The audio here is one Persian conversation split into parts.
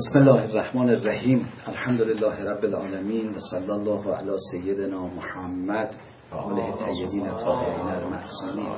بسم الله الرحمن الرحیم. الحمد لله رب العالمین و صلی الله علی سیدنا محمد و آله طیبین الطاهرین المعصومین.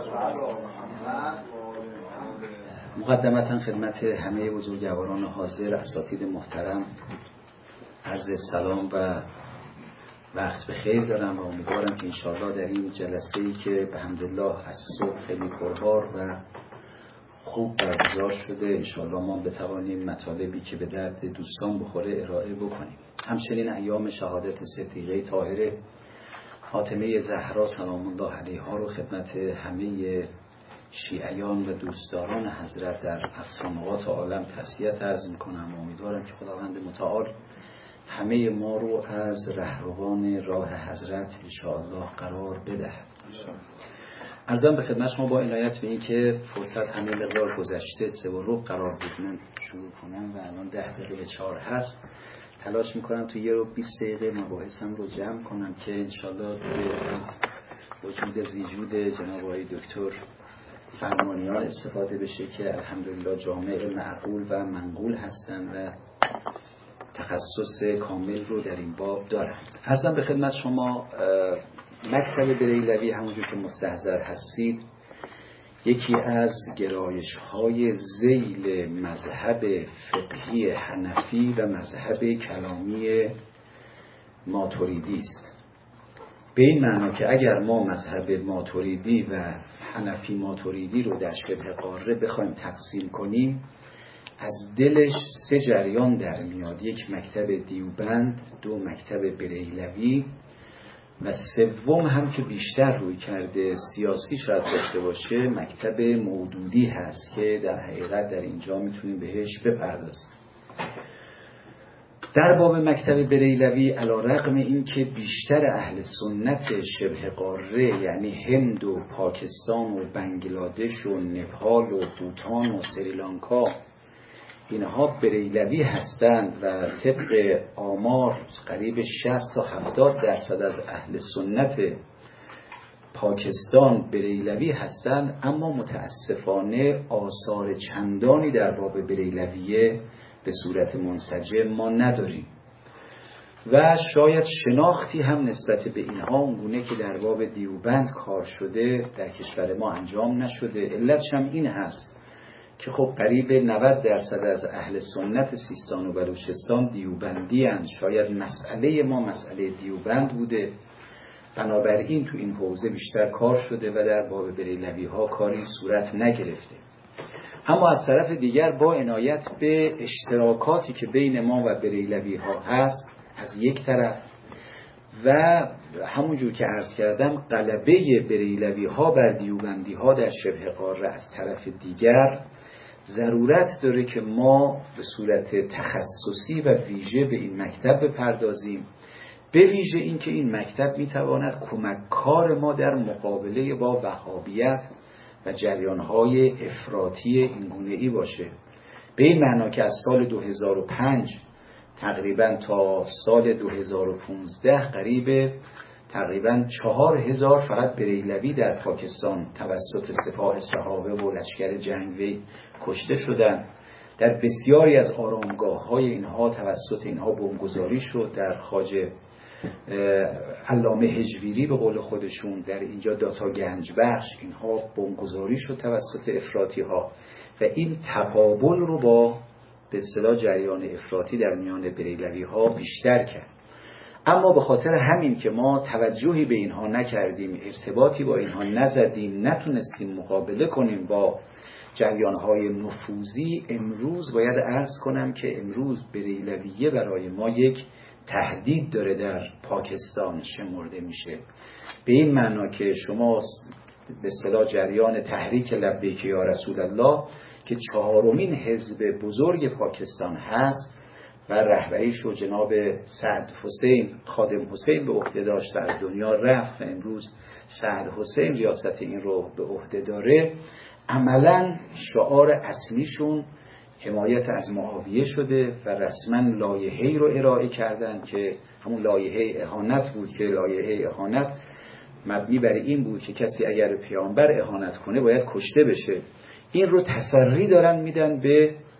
مقدمتا خدمت همه بزرگواران حاضر، اساتید محترم، عرض سلام و وقت بخیر دارم و امیدوارم که انشاءالله در این جلسه‌ای که به حمدالله از صبح خیلی پربار و خوب برگزار شده انشاءالله ما بتوانیم مطالبی که به درد دوستان بخوره ارائه بکنیم. همچنین ایام شهادت صدیقه طاهره فاطمه زهرا سلام الله علیها رو خدمت همه شیعیان و دوستداران حضرت در اقصانقاط عالم تسلیت عرض میکنم و امیدوارم که خداوند متعال همه ما رو از رهروان راه حضرت انشاءالله قرار بدهد. عرضم به خدمت شما با عنایت به این که فرصت همه مقدار گذشته 3:15 قرار بود من شروع کنم و الان 10:04 هست. تلاش میکنم تو 1:20 مباحثم رو جمع کنم که انشالله از وجود زیجود جناب آقای دکتر فرمانیان استفاده بشه که الحمدلله جامع معقول و منقول هستن و تخصص کامل رو در این باب دارن. عرضم به خدمت شما مکتب بریلوی همونجور که مستحضر هستید یکی از گرایش‌های ذیل مذهب فقهی حنفی و مذهب کلامی ماتوریدی است. به این معنا که اگر ما مذهب ماتوریدی و حنفی ماتوریدی رو در شبه قاره بخوایم تقسیم کنیم از دلش 3 جریان در میاد: یک مکتب دیوبند، 2 مکتب بریلوی و 3 هم که بیشتر روی کرده سیاسی شاید داشته باشه مکتب مودودی هست که در حقیقت در اینجا میتونیم بهش بپردازیم. در باب مکتب بریلوی علیرغم این که بیشتر اهل سنت شبه قاره یعنی هند و پاکستان و بنگلادش و نپال و بوتان و سریلانکا اینها بریلوی هستند و طبق آمار قریب 60 تا 70% از اهل سنت پاکستان بریلوی هستند، اما متاسفانه آثار چندانی در باب بریلویه به صورت منسجم ما نداریم و شاید شناختی هم نسبت به اینها اونگونه که در باب دیوبند کار شده در کشور ما انجام نشده. علتش هم این هست که خب قریب 90% از اهل سنت سیستان و بلوچستان دیوبندی هستند. شاید مسئله ما مسئله دیوبند بوده، بنابراین تو این حوزه بیشتر کار شده و در باب بریلوی ها کاری صورت نگرفته. اما از طرف دیگر با عنایت به اشتراکاتی که بین ما و بریلوی ها هست از یک طرف و همونجور که عرض کردم غلبه بریلوی ها بر دیوبندی ها در شبه قاره از طرف دیگر ضرورت داره که ما به صورت تخصصی و ویژه به این مکتب بپردازیم، به ویژه این که این مکتب میتواند کمککار ما در مقابله با وهابیت و جریانهای افراطی اینگونه‌ای باشه. به این معنا که از سال 2005 تقریبا تا سال 2015 قریب تقریبا 4000 فقط بریلوی در پاکستان توسط سپاه صحابه و لشکر جنگی کشته شدند. در بسیاری از آرامگاه‌های اینها توسط اینها بمبگذاری شد. در خواجه علامه هجویری به قول خودشون در اینجا داتا گنج بخش اینها بمبگذاری شد توسط افراطی‌ها و این تقابل رو با به اصطلاح جریان افراطی در میان بریلوی ها بیشتر کرد. اما به خاطر همین که ما توجهی به اینها نکردیم، ارتباطی با اینها نزدیم، نتونستیم مقابله کنیم با جریانهای نفوذی، امروز باید عرض کنم که امروز بریلویه برای ما یک تهدید داره در پاکستان شمرده میشه. به این معنا که شما به اصطلاح جریان تحریک لبیک یا رسول الله که 4مین حزب بزرگ پاکستان هست و رهبریش رو جناب سعد حسین خادم حسین به عهده داشت و از دنیا رفت و امروز سعد حسین ریاست این رو به عهده داره، عملاً شعار اصلیشون حمایت از معاویه شده و رسما لایحه‌ای رو ارائه کردن که همون لایحه اهانت بود که لایحه اهانت مبنی بر این بود که کسی اگر پیامبر اهانت کنه باید کشته بشه. این رو تسری دارن میدن به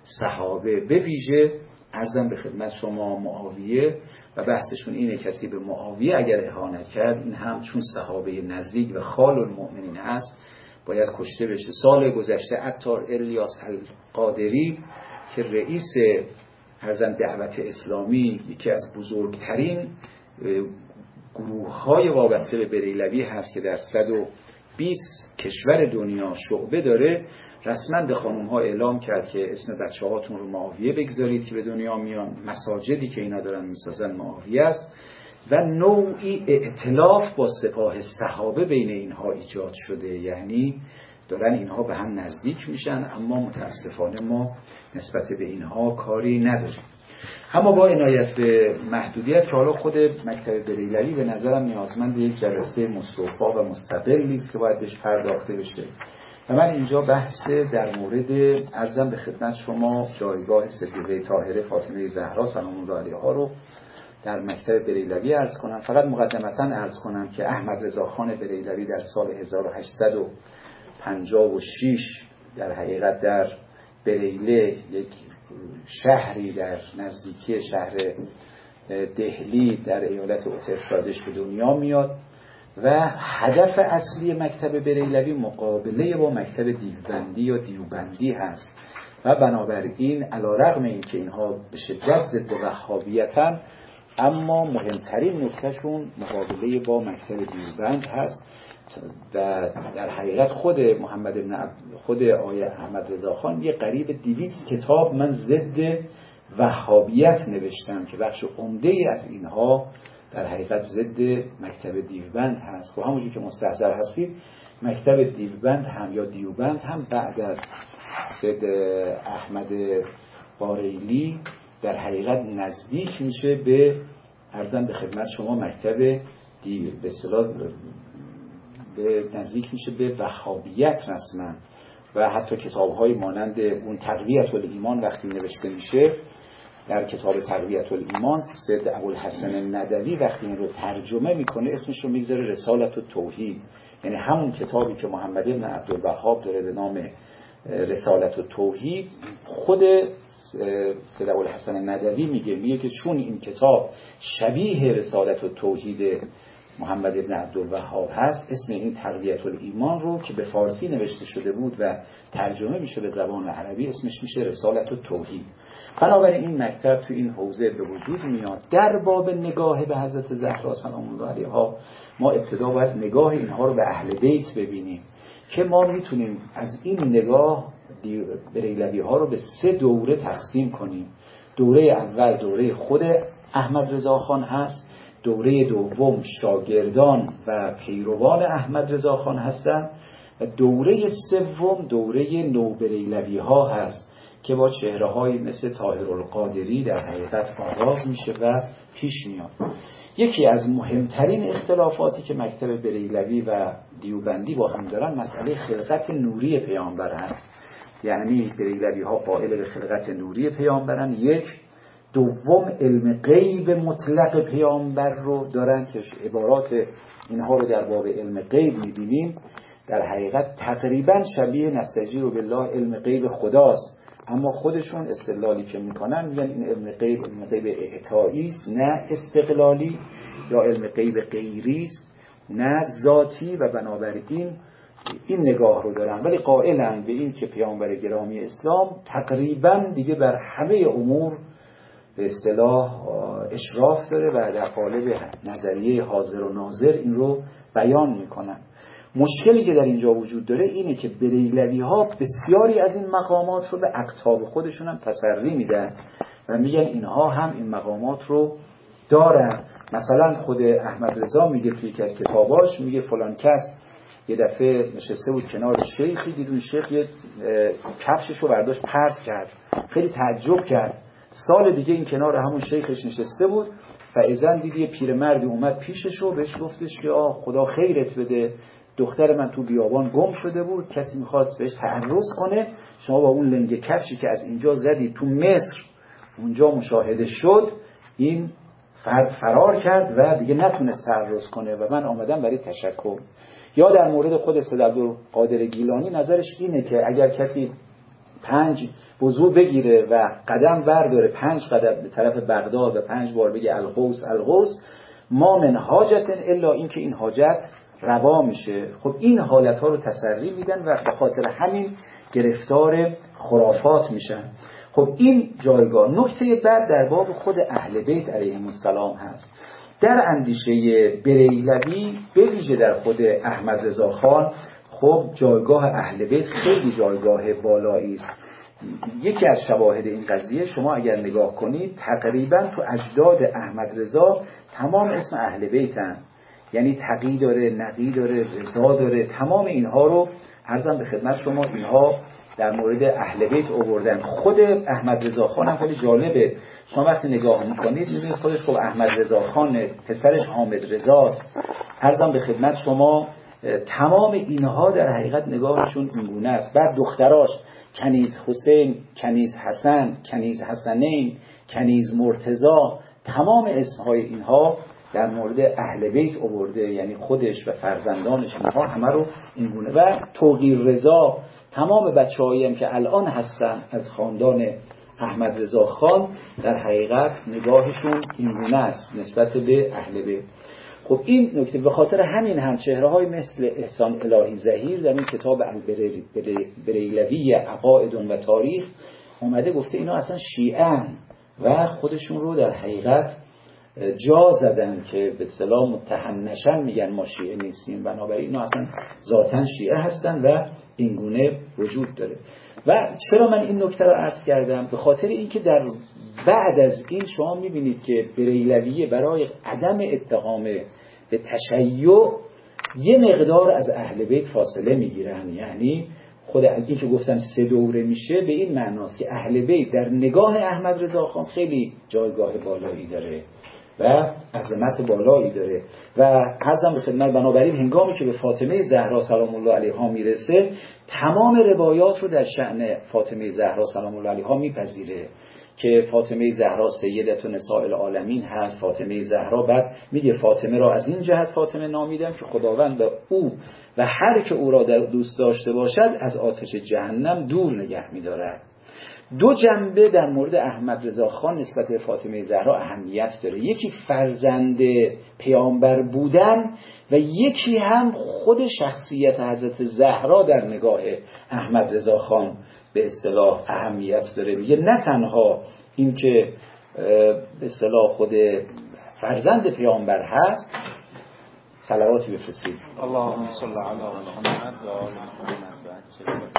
صحابه، به ویژه عرضم به خدمت شما معاویه و بحثشون اینه کسی به معاویه اگر اهانت کرد این هم چون صحابه نزدیک و خال المؤمنین هست باید کشته بشه. سال گذشته عطار الیاس القادری که رئیس عرضم دعوت اسلامی، یکی از بزرگترین گروه‌های وابسته به بریلوی هست که در 120 کشور دنیا شعبه داره، رسما به خانم‌ها اعلام کرد که اسم بچه‌هاتون رو معاویه بگذارید که به دنیا میان، مساجدی که اینا دارن میسازن معاویه است و نوعی ائتلاف با سپاه صحابه بین اینها ایجاد شده، یعنی دارن اینها به هم نزدیک میشن، اما متاسفانه ما نسبت به اینها کاری نداریم. اما با عنایت به محدودیت که حالا خود مکتب بریلوی به نظرم نیازمند یک جلسه مستوفا و مستقلی است که باید بهش پرداخته بشه و من اینجا بحث در مورد عرضم به خدمت شما جایگاه صدیقه طاهره فاطمه زهرا سلام الله علیها رو در مکتب بریلوی عرض کنم. فقط مقدمتاً عرض کنم که احمد رضا خان بریلوی در سال 1856 در حقیقت در بریله، یک شهری در نزدیکی شهر دهلی در ایالت اتر پردش به دنیا میاد و هدف اصلی مکتب بریلوی مقابله با مکتب دیوبندی یا دیوبندی هست و بنابراین علیرغم اینکه اینها به شدت ضد وهابیتن اما مهمترین نکتهشون مقابله با مکتب دیوبند هست و در حقیقت خود آیه احمد رضا خان یه قریب 200 کتاب من ضد وهابیت نوشتم که بخش عمده از اینها در حقیقت ضد مکتب دیوبند هست و همونجور که مستحضر هستید مکتب دیوبند هم یا دیوبند هم بعد از سید احمد باریلی در حقیقت نزدیک میشه به عرضم به خدمت شما مکتب به اصطلاح به نزدیک میشه به وهابیت رسما و حتی کتاب‌های مانند اون تقویت الایمان وقتی نوشته میشه در کتاب تقویت الایمان سید ابوالحسن ندوی وقتی این رو ترجمه میکنه اسمش رو میگذاره رسالت التوحید، یعنی همون کتابی که محمد بن عبدالوهاب داره به نام رسالت التوحید خود سید ابوالحسن ندوی میگه که چون این کتاب شبیه رسالت التوحید محمد بن عبدالوهاب هست اسم این تقویت الایمان رو که به فارسی نوشته شده بود و ترجمه میشه به زبان عربی اسمش میشه رسالت التوحید. بنابراین این مکتب تو این حوزه به وجود میاد. در باب نگاه به حضرت زهرا سلام الله علیها ما ابتدا باید نگاه اینها رو به اهل بیت ببینیم که ما میتونیم از این نگاه بریلوی ها رو به 3 دوره تقسیم کنیم. دوره اول دوره خود احمد رضا خان هست، دوره دوم شاگردان و پیروان احمد رضا خان هستند و دوره سوم دوره نوبریلوی ها هست که با چهره های مثل طاهرالقادری در حقیقت آغاز میشه و پیش میاد. یکی از مهمترین اختلافاتی که مکتب بریلوی و دیوبندی با هم دارن مسئله خلقت نوری پیامبر هست، یعنی بریلوی ها قائل به خلقت نوری پیامبرن. یک دوم علم غیب مطلق پیامبر رو دارن که عبارات اینها رو در باب علم غیب میبینیم در حقیقت تقریبا شبیه نستجیر بالله علم غیب خداست، اما خودشون استدلالی که میکنن میگن این علم غیب اعطایی است نه استقلالی، یا علم غیب غیری است نه ذاتی و بنابراین این نگاه رو دارن، ولی قائلن به این که پیامبر گرامی اسلام تقریبا دیگه بر همه امور به اصطلاح اشراف داره و در قالب نظریه حاضر و ناظر این رو بیان میکنن. مشکلی که در اینجا وجود داره اینه که بریلوی ها بسیاری از این مقامات رو به اقطاب خودشون هم تسری میدن و میگن اینها هم این مقامات رو دارن. مثلا خود احمد رضا میگه توی یکی از کتاباش میگه فلان کس یه دفعه نشسته بود کنار شیخی، دید اون شیخ یه کفشش رو برداشت پرت کرد، خیلی تعجب کرد. سال دیگه این کنار همون شیخش نشسته بود و اذن دید یه پیرمردی اومد پیشش و بهش گفتش که خدا خیرت بده، دختر من تو بیابان گم شده بود، کسی میخواست بهش تعرض کنه، شما با اون لنگ کفشی که از اینجا زدی تو مصر اونجا مشاهده شد، این فرد فرار کرد و دیگه نتونست تعرض کنه و من آمدم برای تشکر. یا در مورد خود سید عبدالقادر گیلانی نظرش اینه که اگر کسی 5 وضو بگیره و قدم برداره 5 قدم به طرف بغداد و 5 بار بگه الغوث الغوث، ما من حاجت الا این که این حاجت روا میشه. خب این حالت ها رو تسری میدن و به خاطر همین گرفتار خرافات میشن. خب این جایگاه. نکته بعد در باب خود اهل بیت علیهم السلام هست. در اندیشه بریلوی به ویژه در خود احمد رضا خان، خب جایگاه اهل بیت خیلی جایگاه بالایی است. یکی از شواهد این قضیه شما اگر نگاه کنید تقریبا تو اجداد احمد رضا تمام اسم اهل بیتن، یعنی تقی داره، نقی داره، رضا داره، تمام اینها رو عرضم به خدمت شما اینها در مورد اهل بیت آوردن. خود احمد رضا خان هم خیلی جالبه، شما وقتی نگاه میکنید میبینید خودش خب احمد رضا خانه، پسرش حامد رضاست. عرضم به خدمت شما تمام اینها در حقیقت نگاهشون اینگونه است. بعد دختراش کنیز حسین، کنیز حسن، کنیز حسنین، کنیز مرتضی، تمام اسمهای اینها در مورد اهل بیت آورده، یعنی خودش و فرزندانش اینها همه رو اینگونه. و توقیر رضا، تمام بچه‌هایی هم که الان هستن از خاندان احمد رضا خان در حقیقت نگاهشون اینگونه است نسبت به اهل بیت. خب این نکته به خاطر همین هم چهره‌های مثل احسان الهی ظهیر در این کتاب البریلوی عقائد و تاریخ اومده گفته اینا اصلا شیعه‌ان و خودشون رو در حقیقت جا زدن که به اصطلاح متهم نشن، میگن ما شیعه نیستیم، بنابراین اینا اصلا ذاتاً شیعه هستن و اینگونه وجود داره. و چرا من این نکته رو عرض کردم؟ به خاطر اینکه در بعد از این شما میبینید که بریلویه برای عدم اتهام به تشیع یه مقدار از اهل بیت فاصله میگیرن. یعنی خود این که گفتم 3 دوره میشه به این معناست که اهل بیت در نگاه احمد رضا خان خیلی جایگاه بالایی داره و عظمت بالایی داره. و عرضم به خدمت بنابراین هنگامی که به فاطمه زهرا سلام الله علیها میرسه تمام روایات رو در شأن فاطمه زهرا سلام الله علیها میپذیره که فاطمه زهرا سیدت نساء العالمین هست. فاطمه زهرا بعد میگه فاطمه را از این جهت فاطمه نامیدم که خداوند به او و هر که او را دوست داشته باشد از آتش جهنم دور نگه می‌دارد. 2 جنبه در مورد احمد رضا خان نسبت به فاطمه زهرا اهمیت داره، یکی فرزند پیامبر بودن و یکی هم خود شخصیت حضرت زهرا در نگاه احمد رضا خان به اصطلاح اهمیت داره. میگه نه تنها این که به اصطلاح خود فرزند پیامبر هست، صلواتی بفرستید اللهم صل علی محمد و آل محمد.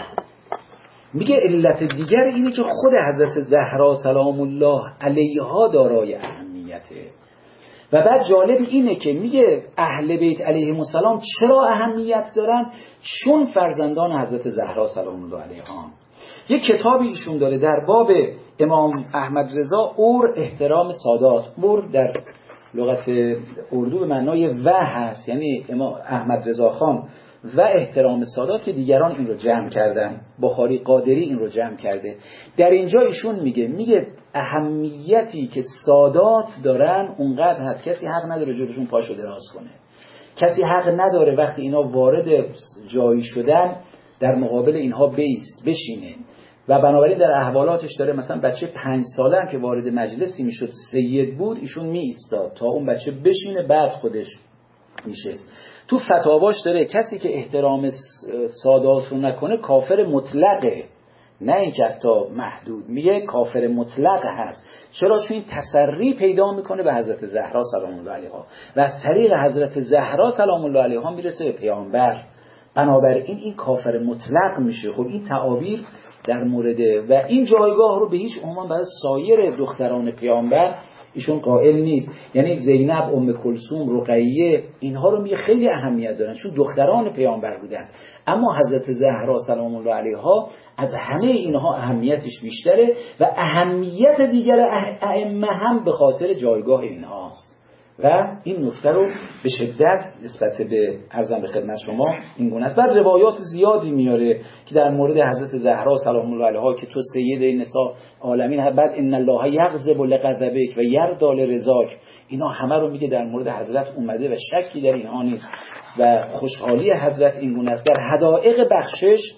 میگه علت دیگر اینه که خود حضرت زهرا سلام الله علیها دارای اهمیته. و بعد جالب اینه که میگه اهل بیت علیهم السلام چرا اهمیت دارن؟ چون فرزندان حضرت زهرا سلام الله علیها. یک کتابی ایشون داره در باب امام احمد رضا، اور احترام سادات. اور در لغت اردو به معنای و هست، یعنی امام احمد رضا خان و احترام سادات که دیگران این رو جمع کردن. بخاری قادری این رو جمع کرده. در اینجا ایشون میگه اهمیتی که سادات دارن اونقدر هست کسی حق نداره جلوشون پاشو دراز کنه. کسی حق نداره وقتی اینا وارد جایی شدن در مقابل اینها بشینه. و بنابراین در احوالاتش داره مثلا بچه 5 ساله هم که وارد مجلسی میشد سید بود ایشون می ایستاد تا اون بچه بشینه بعد خودش میشست. تو فتاواش داره کسی که احترام سادات رو نکنه کافر مطلقه، نه اینکه حتی محدود. میگه کافر مطلق هست. چرا؟ چون این تسری پیدا میکنه به حضرت زهرا سلام الله علیها و از طریق حضرت زهرا سلام الله علیها میرسه به پیامبر. بنابراین این کافر مطلق میشه. خب این تعابیر در مورد و این جایگاه رو به هیچ عنوان برای سایر دختران پیامبر ایشون قائل نیست. یعنی زینب، ام کلثوم، رقیه، اینها رو میگه خیلی اهمیت دارن چون دختران پیامبر بودن. اما حضرت زهرا سلام الله علیها از همه اینها اهمیتش بیشتره و اهمیت دیگر ائمه هم به خاطر جایگاه اینهاست. و این نکته رو به شدت نسبت به عرضم به خدمت شما این گونه است. بعد روایات زیادی میاره که در مورد حضرت زهرا سلام الله علیها که تو سید نساء عالمین، بعد ان الله یغضب لغضبک و یرضی لرضاک، اینا همه رو میگه در مورد حضرت اومده و شکی در اینها نیست. و خوشحالی حضرت این گونه است. در حدائق بخشش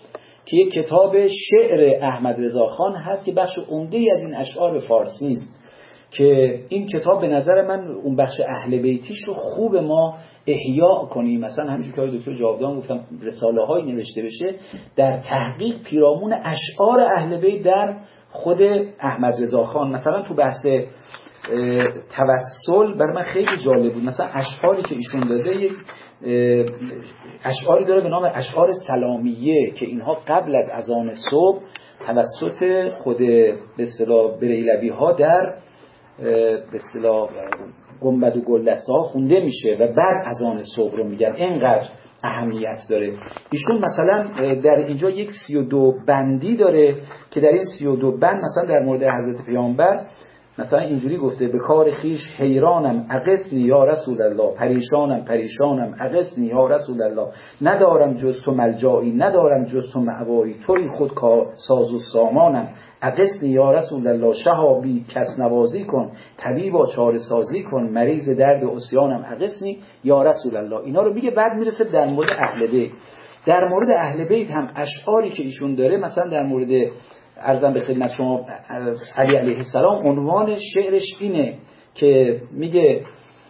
که یک کتاب شعر احمد رضا خان هست که بخش عمده‌ای از این اشعار فارسی است، که این کتاب به نظر من اون بخش اهل بیتیش رو خوب ما احیا کنیم. مثلا همینجور که دکتر جاودان گفتم رساله های نوشته بشه در تحقیق پیرامون اشعار اهل بیت در خود احمد رضا خان. مثلا تو بحث توسل برای من خیلی جالب بود. مثلا اشعاری که ایشون داده، یک اشعاری داره به نام اشعار سلامیه که اینها قبل از اذان صبح توسط خود به اصطلاح بریلوی ها در به اصطلاح گنبد و گلدسته ها خونده میشه و بعد اذان صبح رو میگن. اینقدر اهمیت داره. ایشون مثلا در اینجا یک 32 بندی داره که در این 32 بند مثلا در مورد حضرت پیامبر مثلا اینجوری گفته: به کار خیش حیرانم اغثنی یا رسول الله، پریشانم اغثنی یا رسول الله، ندارم جز تو ملجایی، ندارم جز تو مأوایی، توی خود ساز و سامانم اغثنی یا رسول الله، شهابی کس نوازی کن، طبیبا چاره سازی کن، مریض درد عصیانم اغثنی یا رسول الله. اینا رو میگه. بعد میرسه در مورد اهل بیت. در مورد اهل بیت هم اشعاری که ایشون داره، مثلا در مورد عرضم به خدمت شما علی علیه السلام، عنوان شعرش اینه که میگه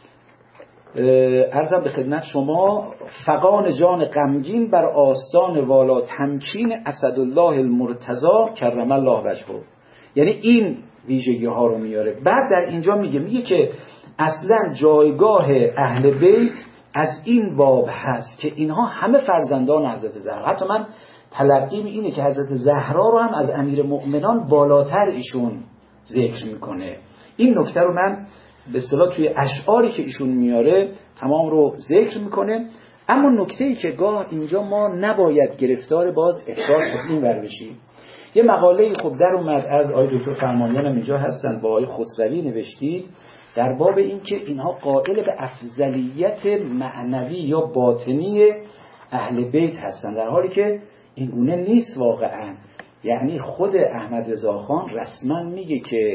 عرضم به خدمت شما: فغان جان غمگین بر آستان والا تمکین اسدالله المرتضی کرم الله وجهه. یعنی این ویژگی ها رو میاره. بعد در اینجا میگه که اصلا جایگاه اهل بیت از این باب هست که اینها همه فرزندان حضرت زهرا. حتی من تلقیم اینه که حضرت زهرا رو هم از امیر مؤمنان بالاتر ایشون ذکر میکنه. این نکته رو من به اصطلاح توی اشعاری که ایشون میاره تمام رو ذکر میکنه. اما نکته‌ای که گاه اینجا ما نباید گرفتار باز افراط از این ور بشیم. یه مقاله‌ای خب در اومد از آقای دکتر فرمانیان هم اینجا هستن، با آقای خسروی نوشتید در باب این که اینها قائل به افضلیت معنوی یا باطنی اهل بیت هستن، در حالی که این گونه نیست واقعا. یعنی خود احمد رضا خان رسما میگه که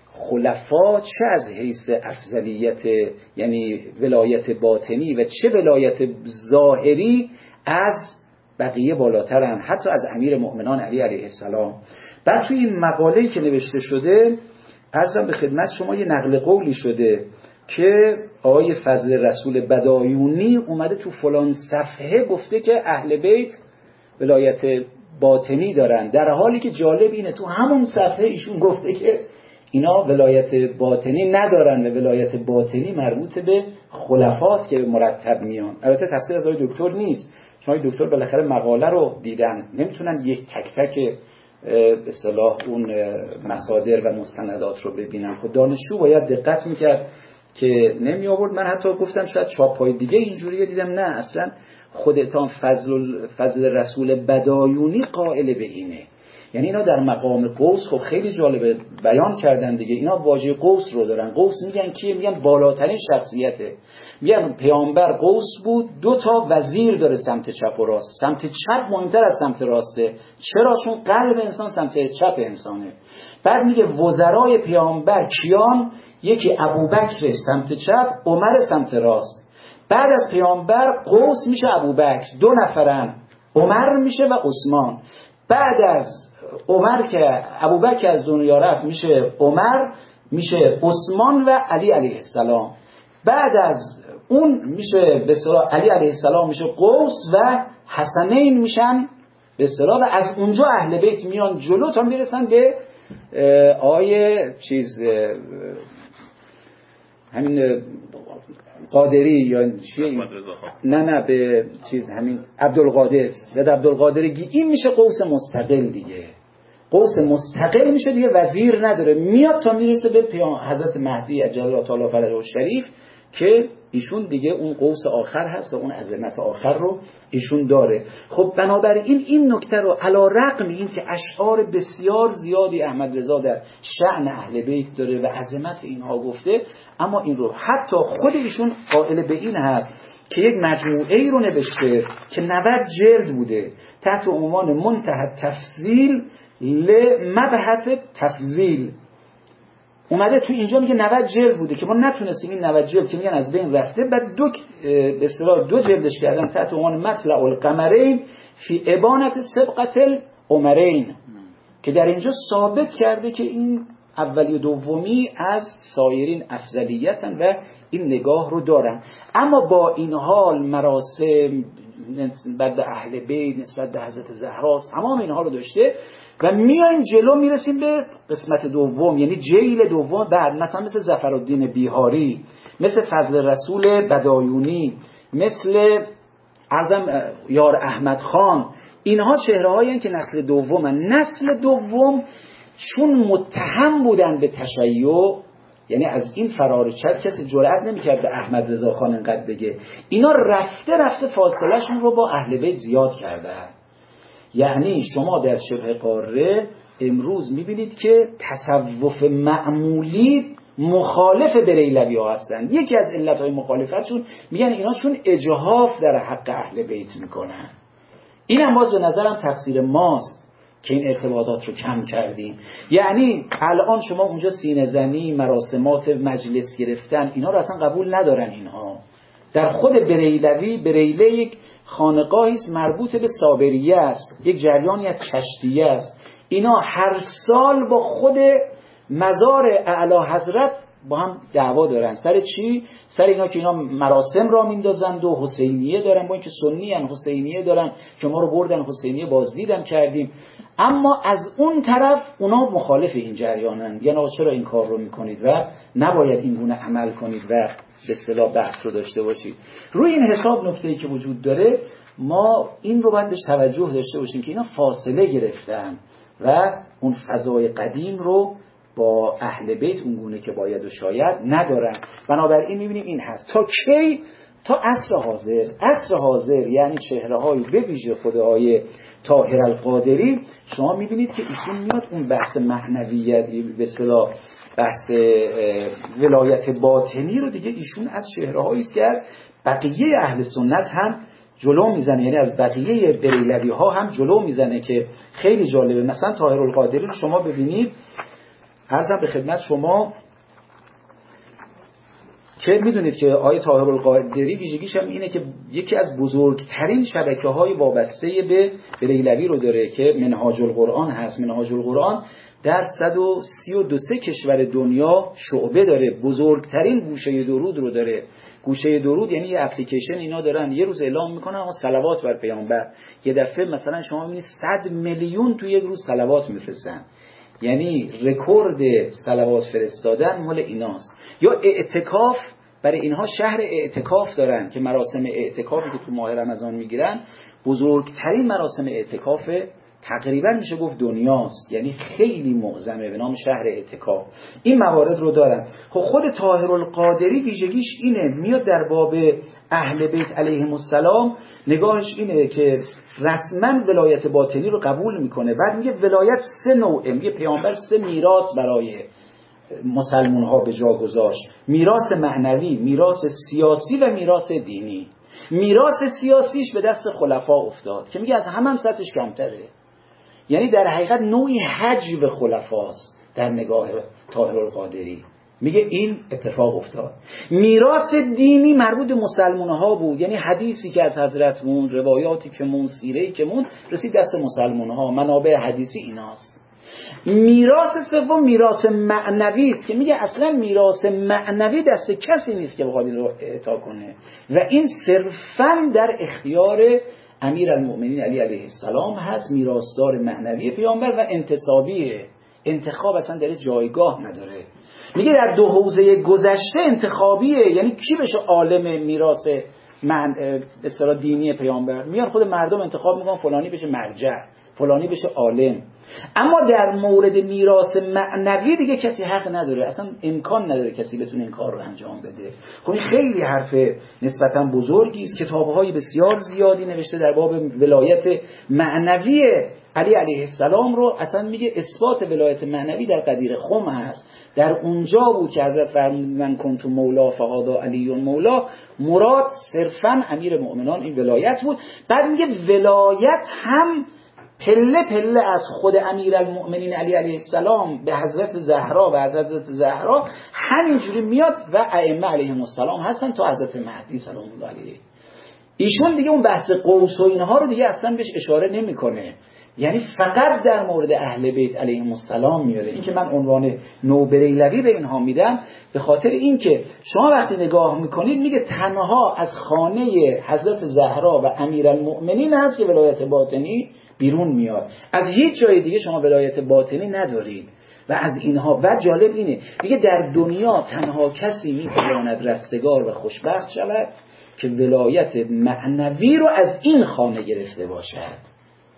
خلفا چه از حیث افضلیت یعنی ولایت باطنی و چه ولایت ظاهری از بقیه بالاترن، حتی از امیر مؤمنان علی علیه السلام. بعد توی این مقاله‌ای که نوشته شده عرضم به خدمت شما یه نقل قولی شده که آقای فضل رسول بدایونی اومده تو فلان صفحه گفته که اهل بیت ولایت باطنی دارن، در حالی که جالب اینه تو همون صفحه ایشون گفته که اینا ولایت باطنی ندارن و ولایت باطنی مربوط به خلفاست که مرتب میان. البته تفسیر از آقای دکتر نیست، چون آقای دکتر بالاخره مقاله رو دیدن، نمیتونن یک تک تک به اصطلاح اون مصادر و مستندات رو ببینن. خود دانشجو باید دقت میکرد که نمی آورد. من حتی گفتم شاید چاپ‌های دیگه اینجوریه، دیدم نه، اصلا خودتان فضل رسول بدایونی قائل به اینه. یعنی اینا در مقام قوس خب خیلی جالبه بیان کردن دیگه. اینا واژه قوس رو دارن. قوس میگن کیه؟ میگن بالاترین شخصیته. میگن پیامبر قوس بود، 2 تا وزیر داره سمت چپ و راست. سمت چپ مهمتر از سمت راسته. چرا؟ چون قلب انسان سمت چپ انسانه. بعد میگه وزرای پیامبر کیان؟ یکی ابوبکر سمت چپ، عمر سمت راست. بعد از پیامبر قوس میشه ابوبکر، 2 نفرن، عمر میشه و عثمان. بعد از عمر که ابوبکر از دنیا رفت میشه عمر، میشه عثمان و علی علیه السلام. بعد از اون میشه به اصطلاح علی علیه السلام میشه قوس و حسنین میشن به اصطلاح، و از اونجا اهل بیت میان جلو تا میرسن به آیه همین قادری یا چیه؟ نه به همین عبدالقادر. بعد عبدالقادرگی این میشه قوس مستقل دیگه. قوس مستقل میشه دیگه، وزیر نداره، میاد تا میرسه به حضرت مهدی عجل الله تعالی فرجه الشریف که ایشون دیگه اون قوس آخر هست و اون عظمت آخر رو ایشون داره. خب بنابراین این نکته رو علی رغم این که اشعار بسیار زیادی احمد رضا در شأن اهل بیت داره و عظمت اینها گفته، اما این رو حتی خود ایشون قائل به این هست که یک مجموعه رو نوشته که 90 جلد بوده تحت عنوان منتهى تفضیل لمبحث تفضیل. اومده تو اینجا میگه 90 جلد بوده که ما نتونستیم این 90 جلد که میگن از بین رفته. بعد به اصطلاح 2 جلدش کردن تحت عنوان مطلع القمرین فی ابانت سبقت عمرین که در اینجا ثابت کرده که این اولی و دومی از سایرین افضلیتن و این نگاه رو دارن. اما با این حال مراسم نسبت به اهل بیت، نسبت به حضرت زهرا، تمام اینها رو داشته و میایم جلو میرسیم به قسمت دوم، یعنی جیل دوم. بعد مثلا مثل ظفرالدین بیهاری، مثل فضل رسول بدایونی، مثل یار احمد خان، اینها چهره‌هایی هستند که نسل دومن. نسل دوم چون متهم بودن به تشیع، یعنی از این فرار کسی جرئت نمی‌کرد به احمد رضا خان انقدر بگه، اینا رفته رفته فاصله‌شون رو با اهل بیت زیاد کردن. یعنی شما در شبه قاره امروز می‌بینید که تصوف معمولی مخالف بریلوی ها هستن. یکی از علتهای مخالفتشون میگن اینا چون اجحاف در حق اهل بیت میکنن. این هم باز به نظرم تقصیر ماست که این ارتباطات رو کم کردیم. یعنی الان شما اونجا سینه زنی، مراسمات مجلس گرفتن، اینا رو اصلا قبول ندارن. اینها در خود بریله یک خانقاهی است مربوط به صابریه است، یک جریانی از چشتیه است. اینا هر سال با خود مزار اعلی حضرت با هم دعوا دارن. سر چی؟ سر اینا که اینا مراسم را میندازند و حسینیه دارن، با اینکه سنی ان حسینیه دارن که ما رو بردن حسینیه بازدیدم کردیم. اما از اون طرف اونا مخالف این جریانن، میگن آقا چرا این کار رو میکنید و نباید این گونه عمل کنید و به اصطلاح بحث رو داشته باشید. روی این حساب نکته‌ای که وجود داره ما این رو باید بهش توجه داشته باشیم که اینا فاصله گرفتن و اون فضای قدیم رو با اهل بیت اونگونه که باید و شاید ندارن. بنابراین میبینیم این هست تا کی؟ تا عصر حاضر. عصر حاضر یعنی چهره‌های به ویژه خدای طاهر القادری، شما میبینید که ایشون میاد اون بحث معنویت به اصطلاح بحث ولایت باطنی رو دیگه ایشون از چهره‌هایی است که بقیه اهل سنت هم جلو میزنه، یعنی از بقیه بریلوی ها هم جلو میزنه که خیلی جالبه. مثلا طاهر القادری رو شما ببینید، عرضم به خدمت شما که میدونید که آیه طاهر القادری ویژگیش هم اینه که یکی از بزرگترین شبکه‌های وابسته به بریلوی رو داره که منهاج القرآن هست. منهاج القرآن در 132 کشور دنیا شعبه داره، بزرگترین گوشه درود رو داره. گوشه درود یعنی یه اپلیکیشن اینا دارن، یه روز اعلام میکنن اما صلوات بر پیامبر، یه دفعه مثلا شما میبینید 100 میلیون تو یک روز صلوات میفرستن، یعنی رکورد صلوات فرستادن مال ایناست. یا اعتکاف، برای اینها شهر اعتکاف دارن که مراسم اعتکافی که تو ماه رمضان میگیرن بزرگترین مراسم اعتکاف تقریبا میشه گفت دنیاست، یعنی خیلی معظمه به نام شهر اعتکاف. این موارد رو دارن. خود طاهر القادری ویژگیش اینه، میاد در باب اهل بیت علیهم السلام نگاهش اینه که رسما ولایت باطنی رو قبول میکنه. بعد میگه ولایت 3 نوعه، میگه پیامبر 3 میراث برای مسلمان ها به جا گذاشت: میراث معنوی، میراث سیاسی و میراث دینی. میراث سیاسیش به دست خلفا افتاد که میگه از هم سطحش کمتره، یعنی در حقیقت نوعی حجب خلفاست در نگاه طاهر القادری. میگه این اتفاق افتاد. میراث دینی مربوط به مسلمان‌ها بود، یعنی حدیثی که از حضرت مون، روایاتی که مون، سیره‌ای که مون رسید دست مسلمان‌ها، منابع حدیثی ایناست. میراث سوم میراث معنوی است که میگه اصلا میراث معنوی دست کسی نیست که بخواد این رو اعطا کنه و این صرفاً در اختیار امیرالمؤمنین علی علیه السلام هست. میراثدار معنوی پیامبر و انتصابیه، انتخاب اصلا در جایگاه نداره. میگه در 2 حوزه گذشته انتخابیه، یعنی کی بشه عالم میراث به اصطلاح دینی پیامبر؟ میان خود مردم انتخاب میکنن فلانی بشه مرجع، فلانی بشه عالم. اما در مورد میراث معنوی دیگه کسی حق نداره، اصلا امکان نداره کسی بتونه این کار رو انجام بده. خب این خیلی حرف نسبتا بزرگی است. کتاب‌های بسیار زیادی نوشته در باب ولایت معنوی علی علیه السلام رو. اصلا میگه اثبات ولایت معنوی در قدیر خم هست. در اونجا بود که حضرت فرمود من کنت مولا فهذا علی مولا، مراد صرفا امیر مؤمنان این ولایت بود. بعد میگه ولایت هم پله پله از خود امیرالمؤمنین علی علیه السلام به حضرت زهرا و حضرت زهرا همینجوری میاد و ائمه علیهم السلام هستن تا حضرت مهدی سلام الله علیه. ایشون دیگه اون بحث قوس و اینها رو دیگه اصلا بهش اشاره نمیکنه. یعنی فقط در مورد اهل بیت علیهم السلام میاره. این که من عنوان نوبریلوی به اینها میدم به خاطر این که شما وقتی نگاه میکنید میگه تنها از خانه حضرت زهرا و امیرالمؤمنین هست که ولایت باطنی بیرون میاد، از هیچ جای دیگه شما ولایت باطنی ندارید. و از اینها و جالب اینه میگه در دنیا تنها کسی میتواند رستگار و خوشبخت شود که ولایت معنوی رو از این خانه گرفته باشد.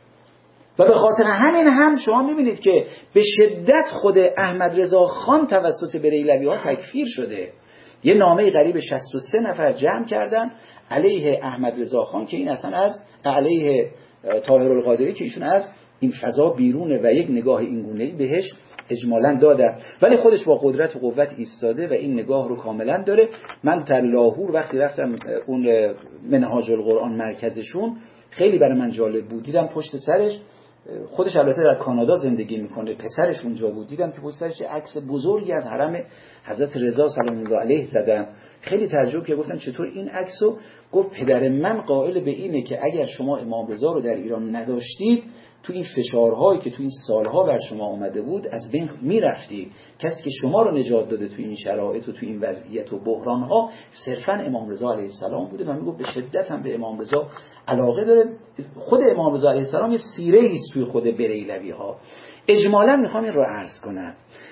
و به خاطر همین هم شما میبینید که به شدت خود احمد رضا خان توسط بریلوی ها تکفیر شده. یه نامه قریب 63 نفر جمع کردن علیه احمد رضا خان که این اصلا از علیه طاهر القادری که ایشون از این فضا بیرونه و یک نگاه اینگونه‌ای بهش اجمالاً دادن، ولی خودش با قدرت و قوت ایستاده و این نگاه رو کاملاً داره. من در لاهور وقتی رفتم اون منهاج القرآن مرکزشون خیلی برای من جالب بود، دیدم پشت سرش، خودش البته در کانادا زندگی میکنه، پسرش اونجا بود، دیدم که پشت سرش عکس بزرگی از حرم حضرت رضا سلام الله علیه زدن. خیلی تعجب که گفتم چطور این عکسو؟ گفت پدر من قائل به اینه که اگر شما امام رضا رو در ایران نداشتید تو این فشارهایی که تو این سالها بر شما اومده بود از بین میرفتید. کسی که شما رو نجات داده تو این شرایط و تو این وضعیت و بحرانها صرفا امام رضا علیه السلام بوده. و میگفت به شدت هم به امام رضا علاقه داره. خود امام رضا علیه السلام یه سیره ایست توی خود بریلوی ها. اجمالا میخوام این رو عرض کنم،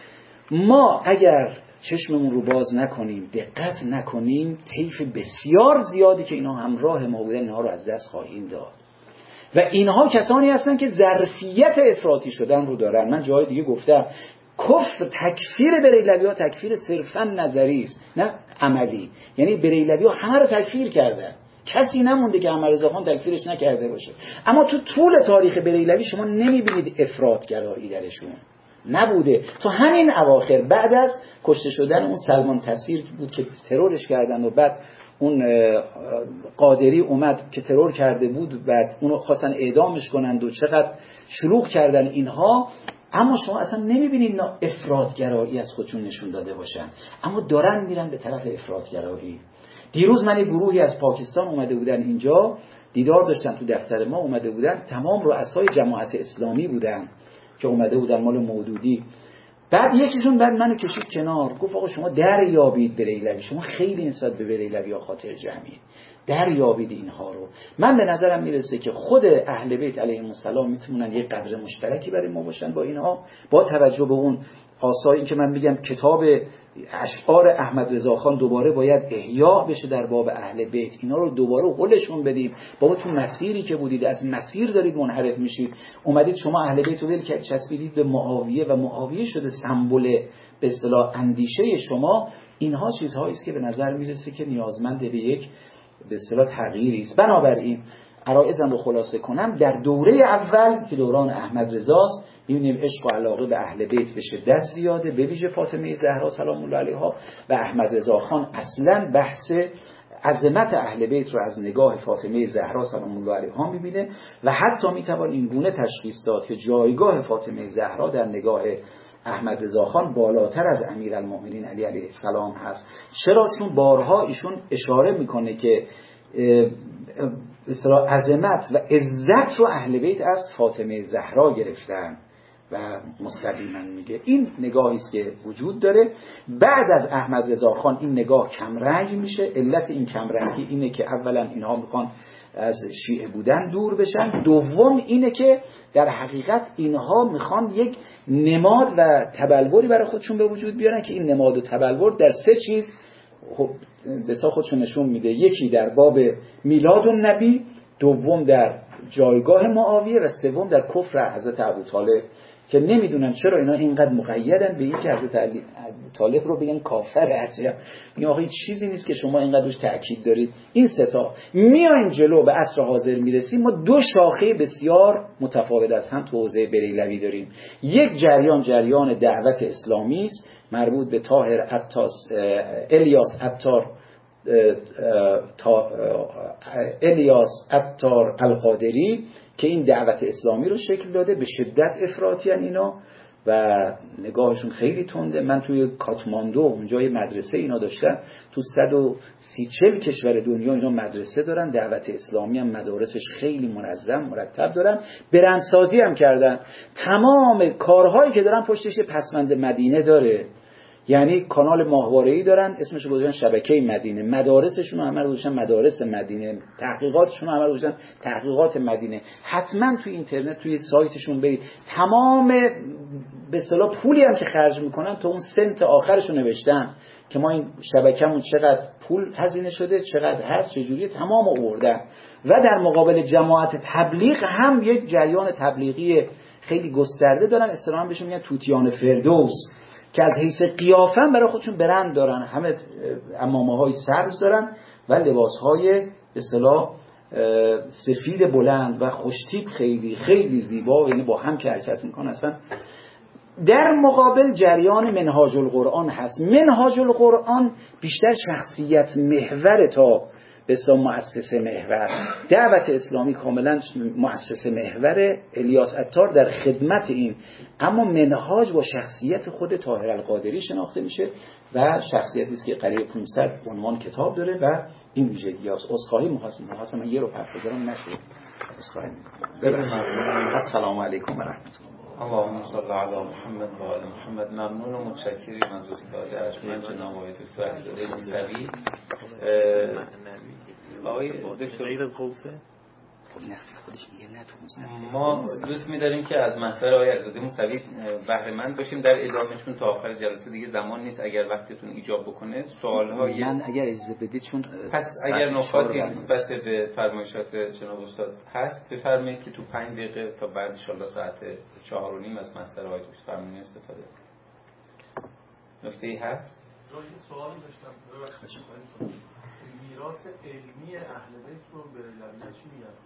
ما اگر چشممون رو باز نکنیم، دقت نکنیم، طیف بسیار زیادی که اینا همراه ما بودن اینها رو از دست خواهیم داد. و اینها کسانی هستن که ظرفیت افراطی شدن رو دارن. من جای دیگه گفتم کفر، تکفیر بریلوی ها تکفیر صرفا نظری است نه عملی. یعنی بریلوی ها همه رو تکفیر کردن، کسی نمونده که احمد رضا خان تکفیرش نکرده باشه. اما تو طول تاریخ بریلوی شما نمیبینید افراطگرایی درشون نبوده. تو همین اواخر بعد از کشته شدن اون سلمان تصویر بود که ترورش کردن و بعد اون قادری اومد که ترور کرده بود، بعد اونو خواستن اعدامش کنند و چقدر شلوغ کردن اینها. اما شما اصلا نمیبینید اینا افراطگرایی از خودشون نشون داده باشن، اما دارن میرن به طرف افراطگرایی. دیروز من یه گروهی از پاکستان اومده بودن اینجا، دیدار داشتن تو دفتر ما، اومده بودن تمام رؤسای جماعت اسلامی بودن که اومده بودن مال مودودی. بعد یکیشون بعد منو کشید کنار، گفت آقا شما دریابید بریلوی، شما خیلی نسبت به بریلوی ها خاطر جمعید، دریابید اینها رو. من به نظرم میرسه که خود اهل بیت علیهم السلام میتونن یه قدر مشترکی برای ما باشن با اینها، با توجه به اون آثاری که من میگم کتاب اشعار احمد رضا خان دوباره باید احیا بشه در باب اهل بیت. اینا رو دوباره قولشون بدیم بابا تو مسیری که بودید از مسیر دارید منحرف میشید، اومدید شما اهل بیت رو ول کردید چسبیدید به معاویه و معاویه شده سمبل به اصطلاح اندیشه شما. اینها چیزهایی است که به نظر میرسه که نیازمند به یک به اصطلاح تغییری است. بنابراین عرایضم رو خلاصه کنم، در دوره اول که دوران احمد رضاست می‌بینیم عشق و علاقه به اهل بیت به شدت زیاده، به ویژه فاطمه زهرا سلام الله علیها و احمد رضا خان اصلاً بحث عظمت اهل بیت رو از نگاه فاطمه زهرا سلام الله علیها می‌بینه و حتی می‌توان این گونه تشخیص داد که جایگاه فاطمه زهرا در نگاه احمد رضا خان بالاتر از امیرالمؤمنین علی علیه السلام هست. چرا؟ چون بارها ایشون اشاره میکنه که به اصطلاح عظمت و عزت رو اهل بیت از فاطمه زهرا گرفتن و مستقیما میگه این نگاهی است که وجود داره. بعد از احمد رضا خان این نگاه کمرنگ میشه. علت این کمرنگی اینه که اولا اینها میخوان از شیعه بودن دور بشن، دوم اینه که در حقیقت اینها میخوان یک نماد و تبلوری برای خودشون به وجود بیارن که این نماد و تبلور در سه چیز بسا خودشون نشون میده. یکی در باب میلاد النبی، دوم در جایگاه معاویه و سوم در کفر حضرت ابوطالب که نمیدونن چرا اینا اینقدر مقیدن به اینکه حضرت طالب رو بگن کافر. این آقا چیزی نیست که شما اینقدر روش تاکید دارید. این سه تا میایم جلو به عصر حاضر میرسیم، ما دو شاخه بسیار متفاوت از هم تو حوزه بریلوی داریم. یک جریان دعوت اسلامی است مربوط به طاهر الیاس عطار القادری که این دعوت اسلامی رو شکل داده، به شدت افراطی ان اینا و نگاهشون خیلی تنده. من توی کاتماندو اونجا یه مدرسه اینا داشتن، تو 130 کشور دنیا اینا مدرسه دارن، دعوت اسلامی هم مدارسش خیلی منظم مرتب دارن، برندسازی هم کردن، تمام کارهایی که دارن پشتش پسوند مدینه داره. یعنی کانال ماهواره‌ای دارن اسمش رو گذاشتن شبکه مدینه، مدارسشون رو همه رو گذاشتن مدارس مدینه، تحقیقاتشون رو همه رو گذاشتن تحقیقات مدینه. حتما توی اینترنت توی سایتشون برید، تمام به اصطلاح پولی هم که خرج میکنن تو اون سنت آخرش رو نوشتن که ما این شبکه‌مون چقدر پول هزینه شده، چقدر هست، چجوریه، تمام آوردن. و در مقابل جماعت تبلیغ هم یک جریان تبلیغی خیلی گسترده دارن، اصطلاحاً بهشون میگن توتیان فردوس، که از حیث قیافه هم برای خودشون برند دارن، همه عمامه‌های سبز دارن و لباس‌های به اصطلاح سفید بلند و خوشتیپ، خیلی خیلی زیبا، یعنی با هم که حرکت میکنن. اصلا در مقابل جریان منهاج القرآن هست. منهاج القرآن بیشتر شخصیت محور تا به اصطلاح مؤسسه محور. دعوت اسلامی کاملا مؤسسه محور، الیاس عطار در خدمت این، اما منهاج با شخصیت خود طاهر القادری شناخته میشه و شخصیتی است که قریب 500 عنوان کتاب داره و این ویژگی هاست. عذرخواهی می‌خواستم من یه رو حرف بزنم نشد، عذرخواهی می‌کنم. السلام علیکم و رحمت الله. اللهم صل علی محمد و آل محمد. ممنون و متشکریم از استاد ارجمند جناب آقای دکتر علیزاده موسوی. آقای دکتر غیر از قوسه ما دوست می‌داریم که از مسئله آقای علیزاده موسوی بهره مند باشیم در ادامهشون تا آخر جلسه. دیگه زمان نیست، اگر وقتتون ایجاب بکنه سوال‌های من اگر اجازه بدید، چون پس اگر نکاتی نسبت به فرمایشات جناب استاد هست بفرمایید که تو 5 دقیقه تا بعد ان شاءالله ساعت 4:30 از مسئله آقای دکتر فرمانی استفاده کنیم. نکته‌ای هست؟ یه سوالی داشتم. میراث علمی اهل بیت رو به علمیه چی میگن؟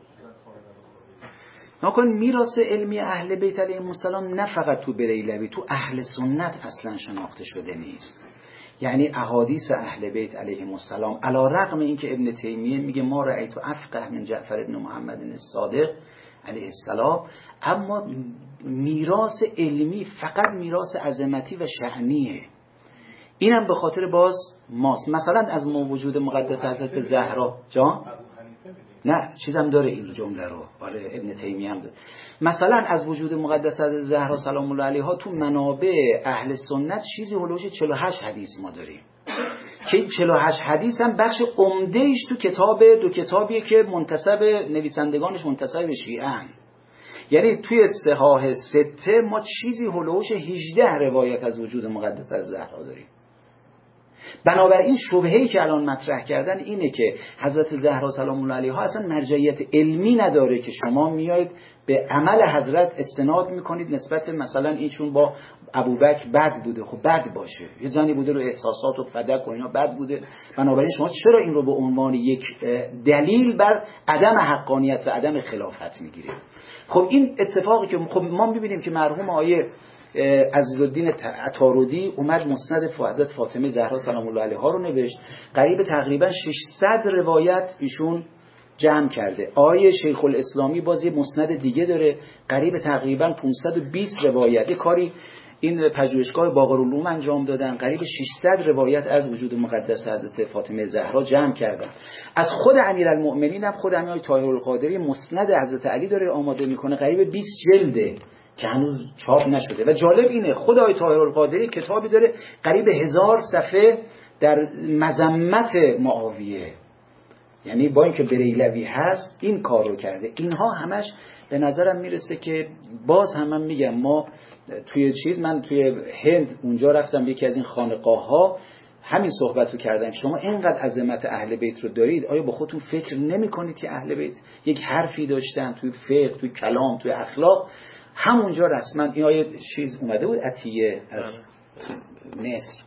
نکن میراث علمی اهل بیت علیهم السلام نه فقط تو بریلوی، تو اهل سنت اصلا شناخته شده نیست. یعنی احادیث اهل بیت علیهم السلام علی رغم اینکه ابن تیمیه میگه ما رأیت افقه من جعفر ابن محمد الصادق علیه السلام، اما میراث علمی فقط میراث عظمتی و شأنیه. اینم به خاطر باز ماست. مثلا از وجود مقدس حضرت زهرا جان نه چیزم داره این جمله رو، آره ابن تیمیه هم داره. مثلا از وجود مقدس حضرت زهرا سلام الله علیها تو منابع اهل سنت چیزی هولوش 48 حدیث ما داریم که این 48 حدیث هم بخش عمده‌اش تو دو کتابیه که منتسب نویسندگانش منتسب به شیعه هم. یعنی توی صحاح سته ما چیزی هولوش 18 روایت از وجود مقدس از زهرا داریم. بنابراین شبهه‌ای که الان مطرح کردن اینه که حضرت زهرا سلام الله علیها اصلا مرجعیت علمی نداره که شما میایید به عمل حضرت استناد میکنید نسبت مثلا اینشون با ابوبکر بد بوده. خب بد باشه، یه زنی بوده رو احساسات و فدک و اینا بد بوده، بنابراین شما چرا این رو به عنوان یک دلیل بر عدم حقانیت و عدم خلافت میگیرید؟ خب این اتفاقی که خب ما میبینیم که مرحوم آیه عزیزالدین عطاردی اومد مسند حضرت فاطمه زهرا سلام الله علیها رو نوشت، قریب تقریبا 600 روایت ایشون جمع کرده. آیه شیخ الاسلامی باز یه مسند دیگه داره قریب تقریبا 520 روایت. یه کاری این پژوهشگاه باقرالعلوم انجام دادن، قریب 600 روایت از وجود مقدس حضرت فاطمه زهرا جمع کردن. از خود امیرالمؤمنین هم خود امیرآقای طاهر القادری مسند حضرت علی داره آماده میکنه، قریب 20 جلده که هنوز چاپ نشده. و جالب اینه خود آقای طاهر القادری کتابی داره قریب 1000 صفحه در مذمت معاویه، یعنی با اینکه بریلوی هست این کار رو کرده. اینها همش به نظرم میرسه که باز هم میگم ما من توی هند اونجا رفتم یکی از این خانقاه ها همین صحبت رو کردم، شما اینقدر عظمت اهل بیت رو دارید، آیا با خودتون فکر نمی کنید که اهل بیت یک حرفی داشتن توی فقه، توی کلام، توی اخلاق؟ همونجا رسما این آیه چیز اومده بود، عطیه از مصر،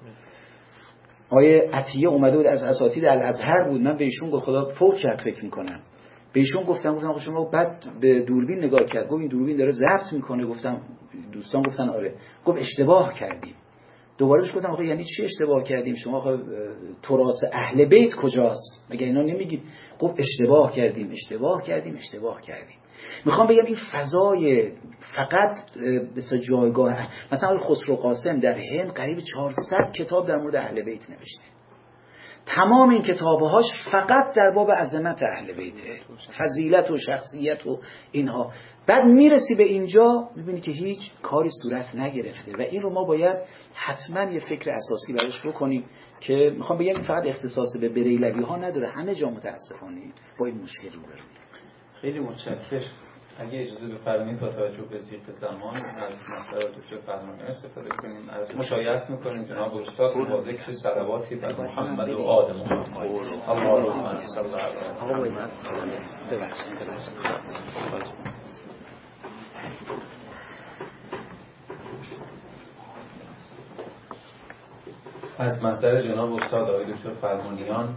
آیه عطیه اومده بود از اساتید الازهر بود. من به ایشون گفتم خدا فوت کرد فکر میکنم، به ایشون گفتم شما بعد به دوربین نگاه کرد، گفت این دوربین داره ضبط میکنه. گفتم دوستان گفتن آره. گفت اشتباه کردیم. دوباره بهش گفتم آخه یعنی چی اشتباه کردیم؟ شما آخه تراث اهل بیت کجاست؟ مگه اینا نمیگید؟ گفت اشتباه کردیم. میخوام بگم این فضای فقط مثلا جایگاه، مثلا خسرو قاسم در هند قریب 400 کتاب در مورد اهل بیت نوشته. تمام این کتابهاش فقط در باب عظمت اهل بیته، فضیلت و شخصیت و اینها. بعد میرسی به اینجا میبینی که هیچ کاری صورت نگرفته و این رو ما باید حتما یه فکر اساسی براش بکنیم که میخوام بگم فقط اختصاص به بریلوی ها نداره، همه جا متاسفانه با این مشکل روبرو. خیلی متشکرم. اگه اجازه بفرمایید با توجه به ضیق زمان از مسائل دکتر فرمانی استفاده کنیم. از مشایعت میکنیم جناب استاد با ذکر صلواتی بر محمد و آل محمد. اللهم صل علی از منظر جناب استاد آقای دکتر فرمانیان،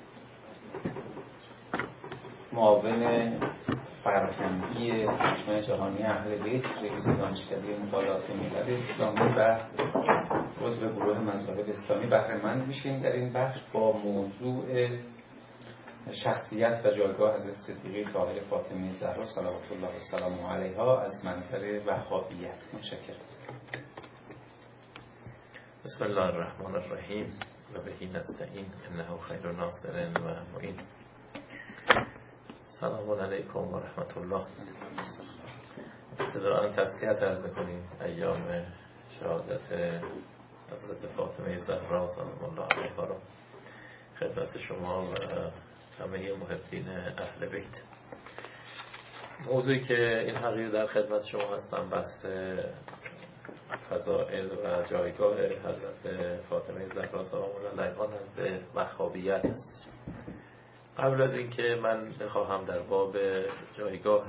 معاون فرهنگی مجمع جهانی اهل بیت، رئیس دانشکده مطالعات ملل اسلامی و عضو گروه مذاهب اسلامی، بهره مند میشیم در این بخش با موضوع شخصیت و جایگاه حضرت صدیقه طاهره فاطمه زهرا صلوات الله و سلامه علیها از منظر وهابیت. متشکرم. بسم الله الرحمن الرحیم و بهی نستعین انه خیر ناصر و معین. سلام علیکم و رحمت الله. صدران تزکیت عرض میکنیم ایام شهادت حضرت فاطمه زهرا سلام الله علیها را خدمت شما و همه محبین اهل بیت. موضوعی که این حقیقت در خدمت شما هستم بحث فضائل و جایگاه حضرت فاطمه زهرا سلام الله علیها نزد وهابیت است. قبل از اینکه من بخواهم در باب جایگاه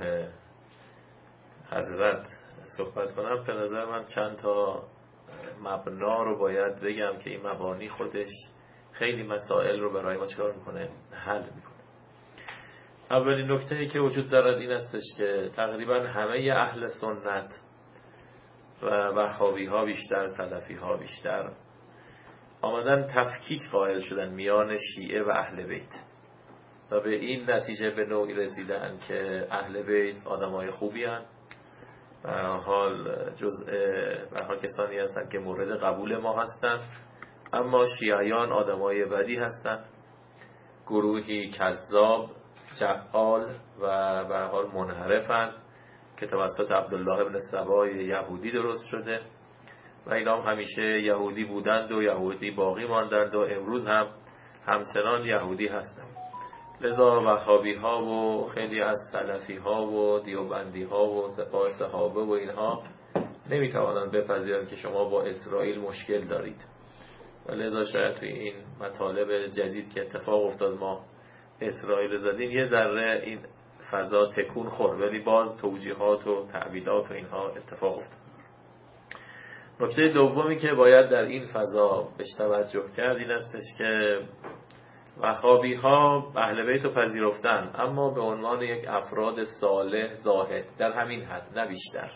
حضرت صحبت کنم، به نظر من چند تا مبنا رو باید بگم که این مبانی خودش خیلی مسائل رو برای ما چکار میکنه؟ حل میکنه. اولین نکته‌ای که وجود دارد این استش که تقریبا همه اهل سنت و وهابی ها بیشتر، سلفی ها بیشتر، آمدن تفکیک قائل شدن میان شیعه و اهل بیت و به این نتیجه به نوعی رسیدن که اهل بیت آدمای خوبی هستند، به هر حال کسانی هستند که مورد قبول ما هستند، اما شیعیان آدمای بدی هستند، گروهی کذاب، جعال و به هر حال منحرفند که توسط عبدالله ابن سبای یهودی درست شده و اینا هم همیشه یهودی بودند و یهودی باقی ماندند و امروز هم همچنان یهودی هستند. لذا وهابی ها و خیلی از سلفی ها و دیوبندی ها و سپاه صحابه و اینها نمیتوانند بپذیرند که شما با اسرائیل مشکل دارید و لذا شاید توی این مطالب جدید که اتفاق افتاد ما اسرائیل زدیم یه ذره این فضا تکون خورد، ولی باز توجیهات و تعبیرات و اینها اتفاق افتاد. نکته دومی که باید در این فضا بهش توجه کرد این استش که وهابی ها اهل بیت رو پذیرفتن، اما به عنوان یک افراد صالح زاهد، در همین حد نه بیشتر.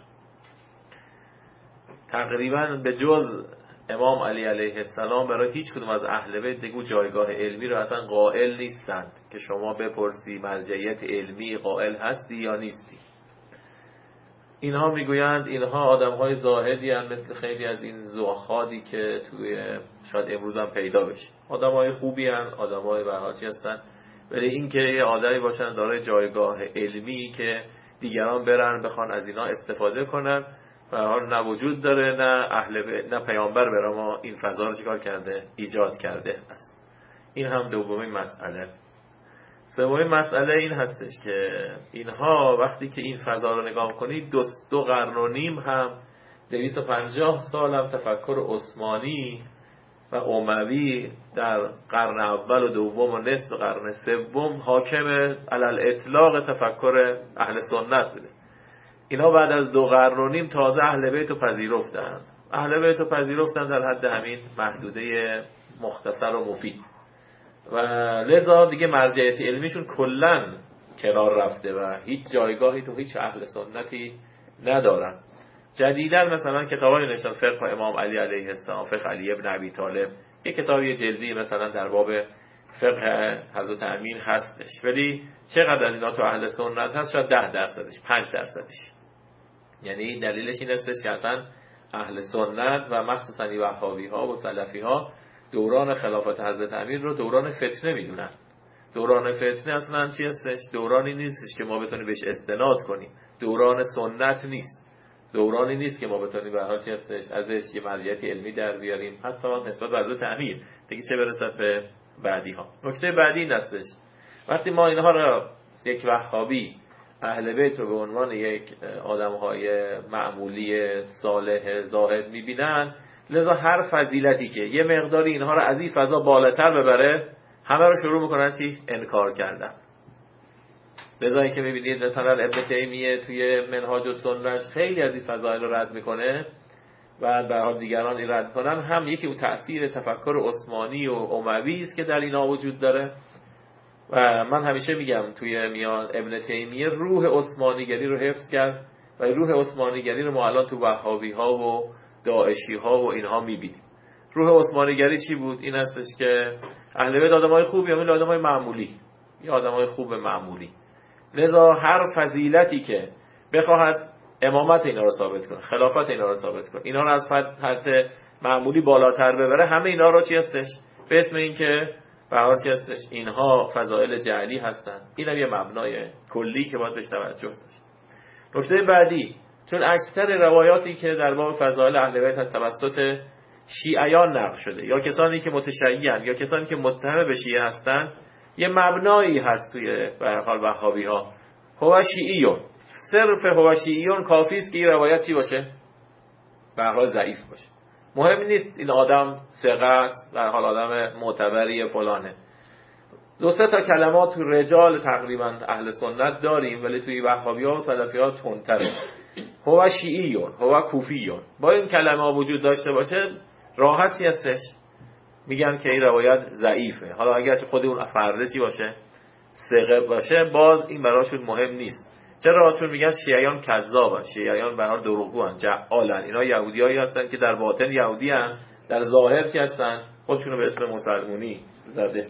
تقریبا به جز امام علی علیه السلام برای هیچ کدوم از اهل بیت دیگه جایگاه علمی رو اصلا قائل نیستند که شما بپرسی مرجعیت علمی قائل هستی یا نیستی. اینها میگویند اینها آدم‌های زاهدی هستند، مثل خیلی از این زهادی که توی شاید امروز هم پیدا بشه. آدم‌های خوبی هستند، آدم‌های بهاتی هستند، ولی اینکه یه آدمی باشن دارای جایگاه علمی که دیگران برن بخوان از اینا استفاده کنن و حال نه وجود داره، نه پیامبر برای ما این فضا رو چیکار کرده؟ ایجاد کرده است. این هم دومین مسئله. سومین مسئله این هستش که اینها وقتی که این فضا رو نگاه کنید 2 قرن و نیم هم 250 سال هم تفکر عثمانی و اموی در قرن اول و دوم و نصف قرن سوم حاکم علل اطلاق تفکر اهل سنت بوده. اینا بعد از 2 قرن و نیم تازه اهل بیت رو پذیرفتند. اهل بیت رو پذیرفتند در حد همین محدوده مختصر و مفید و لذا دیگه مرجعیت علمیشون کلاً کنار رفته و هیچ جایگاهی تو هیچ اهل سنتی ندارن. جدیداً مثلا کتابای نوشتن فقه امام علی علیه السلام، فقه علی ابن ابی طالب، یک کتابی جلدی مثلا در باب فقه حضرت امیر هستش، ولی چقدر اینا تو اهل سنت هست؟ شاید 10%، 5%. یعنی دلیلش این استش که اصلا اهل سنت و مخصوصا وهابی ها و سلفی ها دوران خلافت حضرت امیر رو دوران فتنه میدونن. دوران فتنه اصلا چی هستش؟ دورانی نیستش که ما بتونیم بهش استناد کنیم، دوران سنت نیست، دورانی نیست که ما بتونیم به هر چی هستش ازش یه مرجعیت علمی در بیاریم، حتی نسبت به حضرت امیر دیگه چه برسد به بعدی ها. نکته بعدی این هستش وقتی ما اینها رو یک وهابی اهل بیت رو به عنوان یک آدم‌های معمولی صالح زاهد می‌بینن، لذا هر فضیلتی که یه مقداری اینها رو از این فضا بالاتر ببره همه رو شروع میکنن چی؟ انکار کردن. لذا این که می‌بینید مثلا ابن تیمیه توی منهاج السنه خیلی از این فضایل رو رد میکنه و به حال دیگران این رد کنن، هم یکی اون تأثیر تفکر عثمانی و اموی است که در اینا وجود داره و من همیشه میگم توی میان ابن تیمیه روح عثمانیگری رو حفظ کرد و روح عثمانیگری رو ما الان تو وهابی ها و داعشی ها و اینها میبینیم. روح عثمانیگری چی بود؟ این هستش که اهل بیت آدمای خوبی یا آدمای معمولی یا آدمای خوب معمولی، لذا هر فضیلتی که بخواهد امامت اینا رو ثابت کنه، خلافت اینا رو ثابت کنه، اینا رو از حد معمولی بالاتر ببره، همه اینا رو چی هستش؟ به اسم این که بهار چی هستش؟ اینها فضائل جعلی هستن. این هم یه مبنای کلی که باید بهش توجه داشت. نکته بعدی، چون اکثر روایاتی که در باب فضائل اهل بیت از توسط شیعیان نقل شده یا کسانی که متشیعن یا کسانی که متهم به شیعه هستن، یه مبنایی هست توی به هر حال وهابی ها، هو شیعیون، صرف هو شیعیون کافی است که این روایت چی باشه؟ به هر حال ضعیف باشه. مهم نیست این آدم ثقه است، به هر حال آدم معتبری فلانه. دو سه تا کلمات تو رجال تقریبا اهل سنت داریم، ولی توی وهابی ها و سلفی ها تندتره. هو شیعیون، هو کوفیون، با این کلمه وجود داشته باشه راحت چی هستش؟ میگن که این روایت ضعیفه. حالا اگر خود اون فرد چی باشه؟ ثقه باشه، باز این براشون مهم نیست. چرا؟ چون میگن شیعیان کذابن، شیعیان به هر دروغگوان، جعالن. اینا یهودیایی هستن که در باطن یهودی ان، در ظاهر چی هستن؟ خودشونو به اسم مسلمونی زده.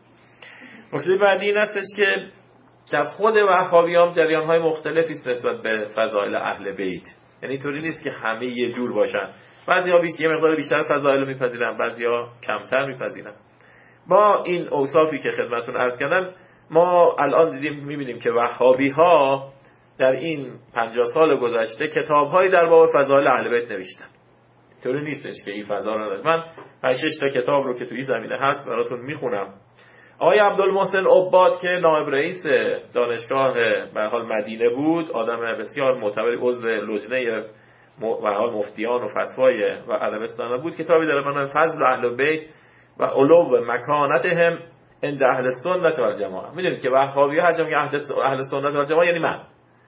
نکته بعدی این هستش که در خود وهابیان جریان‌های مختلفی است نسبت به فضائل اهل بیت. یعنی اینطوری نیست که همه یه جور باشن. بعضی‌ها یه مقدار بیشتر فضائل رو میپذیرن، بعضی‌ها کمتر میپذیرن. با این اوصافی که خدمتتون عرض کردم، ما الان می‌بینیم که وهابی‌ها در این 50 سال گذشته کتاب‌هایی در باب فضائل اهل بیت نوشتن. اینطوری نیستش که این فضا رو نداره. من 5 6 تا کتاب رو که تو این زمینه هست براتون میخونم. آقای عبدالمحسن عباد که نایب رئیس دانشگاه به حال مدینه بود، آدم بسیار معتبری، عضو لجنه به حال مفتیان و فتوای و عربستان بود، کتابی داره به نام فضل اهل بیت و علو مکانتهم عند اهل سنت و الجماعه. میدونید که وهابی‌ها هر جا میگن اهل سنت و الجماعه یعنی من،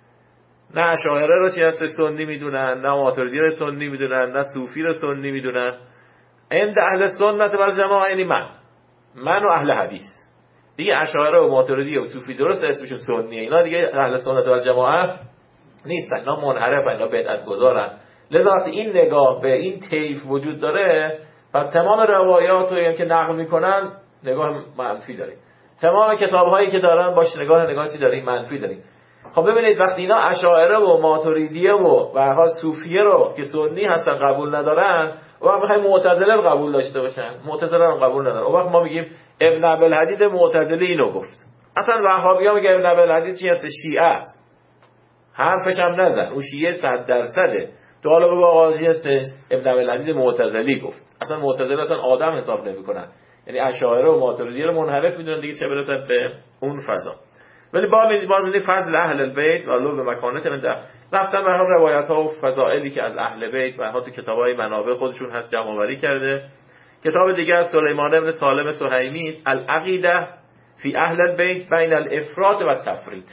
نه اشاعره رو چی هست سنی میدونن، نه ماتریدی رو سنی میدونن، نه صوفی رو سنی میدونن. عند اهل سنت و الجماعه یعنی من و اهل حدیث. دیگه اشاعره و ماتریدی و صوفی درست اسمشون سنیه، اینا دیگه اهل سنت و الجماعه نیستن، اینا منحرفن، اینا بدعت گذارن. لذا وقتی این نگاه به این طیف وجود داره، پس تمام روایات رو که نقل میکنن نگاه منفی داریم، تمام کتاب‌هایی که دارن باش نگاهی داریم منفی داریم. خب ببینید وقتی اینا اشاعره و ماتریدیه و به هر حال صوفیه رو که سنی هستن قبول ندارن، و ما می‌خوایم معتزله رو قبول داشته باشن، معتزله رو قبول ندارن، اون وقت ما میگیم ابن ابوالحدید معتزلی اینو گفت. اصلا وهابی‌ها میگن ابن ابوالحدید چی هست؟ شیعه است. حرفش هم نزن، اون شیعه 100%. تو حالا بگو آقا چی هست؟ ابن ابوالحدید معتزلی گفت. اصلا معتزله اصلا آدم حساب نمی‌کنن، یعنی اشاعره و ماتریدی رو منحرف می‌دونن دیگه، چه برسه به اون فضا. ولی باز فضل اهل البیت و علو مکانت من رفتن به هم روایت‌ها و فضائلی که از اهل بیت و تو کتاب‌های منابع خودشون هست جمع آوری کرده. کتاب دیگه از سلیمان بن سالم سهیمی است، العقیده فی اهل البیت بین الافراط و التفریط.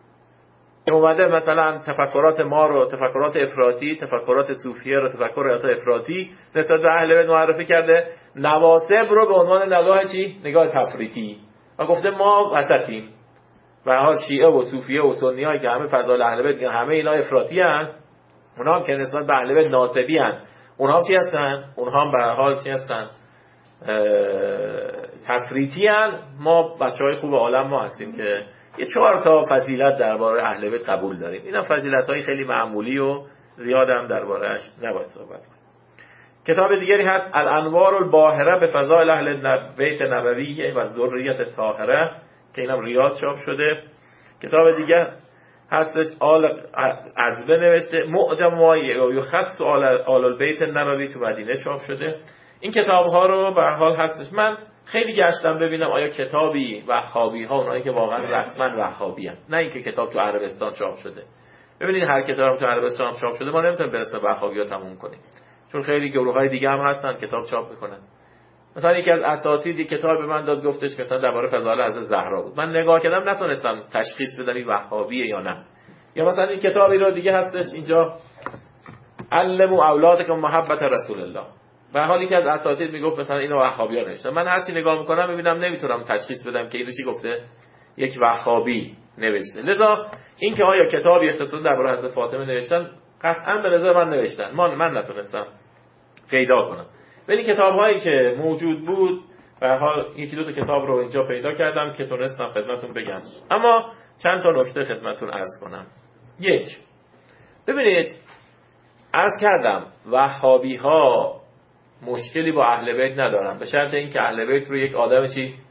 اومده مثلا تفکرات ما رو، تفکرات افراطی، تفکرات صوفیه رو، تفکرات افراطی نسبت به اهل بیت معرفی کرده، نواسب رو به عنوان نگاه چی؟ نگاه تفریطی، و گفته ما وسطیم. و حال شیعه و صوفیه و سنی هایی که همه فضائل اهل بیت همه اینا افراطی هستند، اونها هم که نسبت به اهل بیت ناسبی هستند، اونها هم چی هستن؟ اونها هم به هر حال چی هستن؟ تفریطی ان. ما بچهای خوب عالم ما هستیم که یه 4 تا فضیلت درباره اهل بیت قبول داریم. اینا فضیلت‌های خیلی معمولی و زیاد هم درباره‌اش نباید صحبت کنیم. کتاب دیگری هست الانوار الباهره به فضائل اهل بیت نبوی و ذریت طاهره که اینم ریاض چاپ شده. کتاب دیگه هستش آل عذبه نوشته معجم ما یخص آل البیت نبوی تو مدینه چاپ شده. این کتاب ها رو به هر حال هستش. من خیلی گشتم ببینم آیا کتابی وهابی ها، اونایی که واقعا رسما وهابی ان، نه اینکه کتاب تو عربستان چاپ شده. ببینید هر کتابی تو عربستان چاپ شده ما نمیتونیم برسه وهابی ها تموم کنیم، چون خیلی گروه های دیگه هم هستن کتاب چاپ میکنن. مثلا یکی از اساتیدی کتاب به من داد، گفتش مثلا درباره فضائل حضرت زهرا بود. من نگاه کردم نتونستم تشخیص بدم این وهابیه یا نه. یا مثلا این کتابی رو دیگه هستش اینجا علموا اولادکم محبت رسول الله. به حال یکی از اساتید میگفت مثلا اینو وهابی‌ها نوشتن. من هر چی نگاه میکنم ببینم نمیتونم تشخیص بدم که اینو چی گفته یک وهابی نوشته. لذا این که آیا کتابی اختصاصا درباره حضرت فاطمه نوشتن، قطعا به نظر من نوشتن. من نتونستم پیدا کنم. ولی کتاب‌هایی که موجود بود به هر حال یکی دو تا کتاب رو اینجا پیدا کردم که تونستم خدمتتون بگم. اما چند تا نکته خدمتتون عرض کنم. یک، ببینید عرض کردم وهابی‌ها مشکلی با اهل بیت ندارن، به شرط اینکه اهل بیت رو یک آدم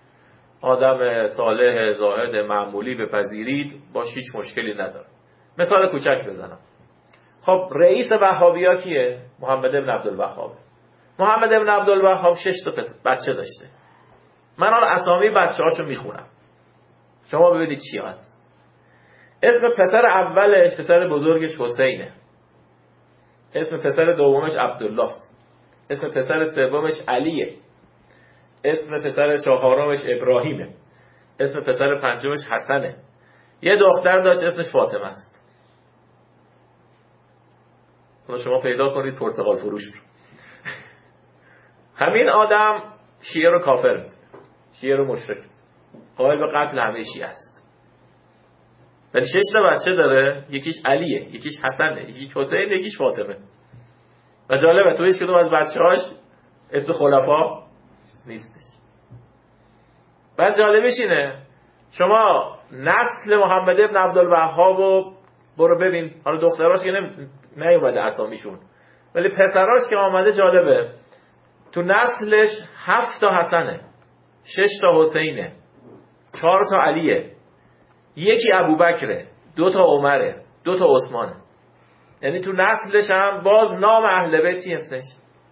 آدم صالح زاهد معمولی بپذیرید، باش هیچ مشکلی نداره. مثال کوچک بزنم. خب رئیس وهابی‌ها کیه؟ محمد ابن عبدالوهاب. محمد ابن عبدالوهاب 6 تا بچه داشته. من الان اسامی بچه‌هاشو میخونم، شما ببینید چی هست. اسم پسر اولش، پسر بزرگش حسینه. اسم پسر دومش عبدالله است. اسم پسر سومش علیه. اسم پسر چهارمش ابراهیمه. اسم پسر پنجمش حسنه. یه دختر داشت اسمش فاطمه است. حالا شما پیدا کنید پرتقال فروش رو. همین آدم شیعه رو کافر می‌کنه، شیعه رو مشرک، قائل به قتل همه شیعه است. ولی 6 تا بچه داره، یکیش علیه، یکیش حسنه، یکیش حسین، یکیش فاطمه. و جالبه تو هیچ کدوم از بچه‌هاش اسم خلفا نیستش. بعد جالبش اینه شما نسل محمد ابن عبدالوهاب رو برو ببین. حالا دختراش که نیومده اسامیشون، ولی پسراش که آمده جالبه. تو نسلش 7 تا حسنه، 6 تا حسینه، 4 تا علیه، یکی ابوبکره، 2 تا عمره، 2 تا عثمانه. یعنی تو نسلش هم باز نام اهل بیت هستش،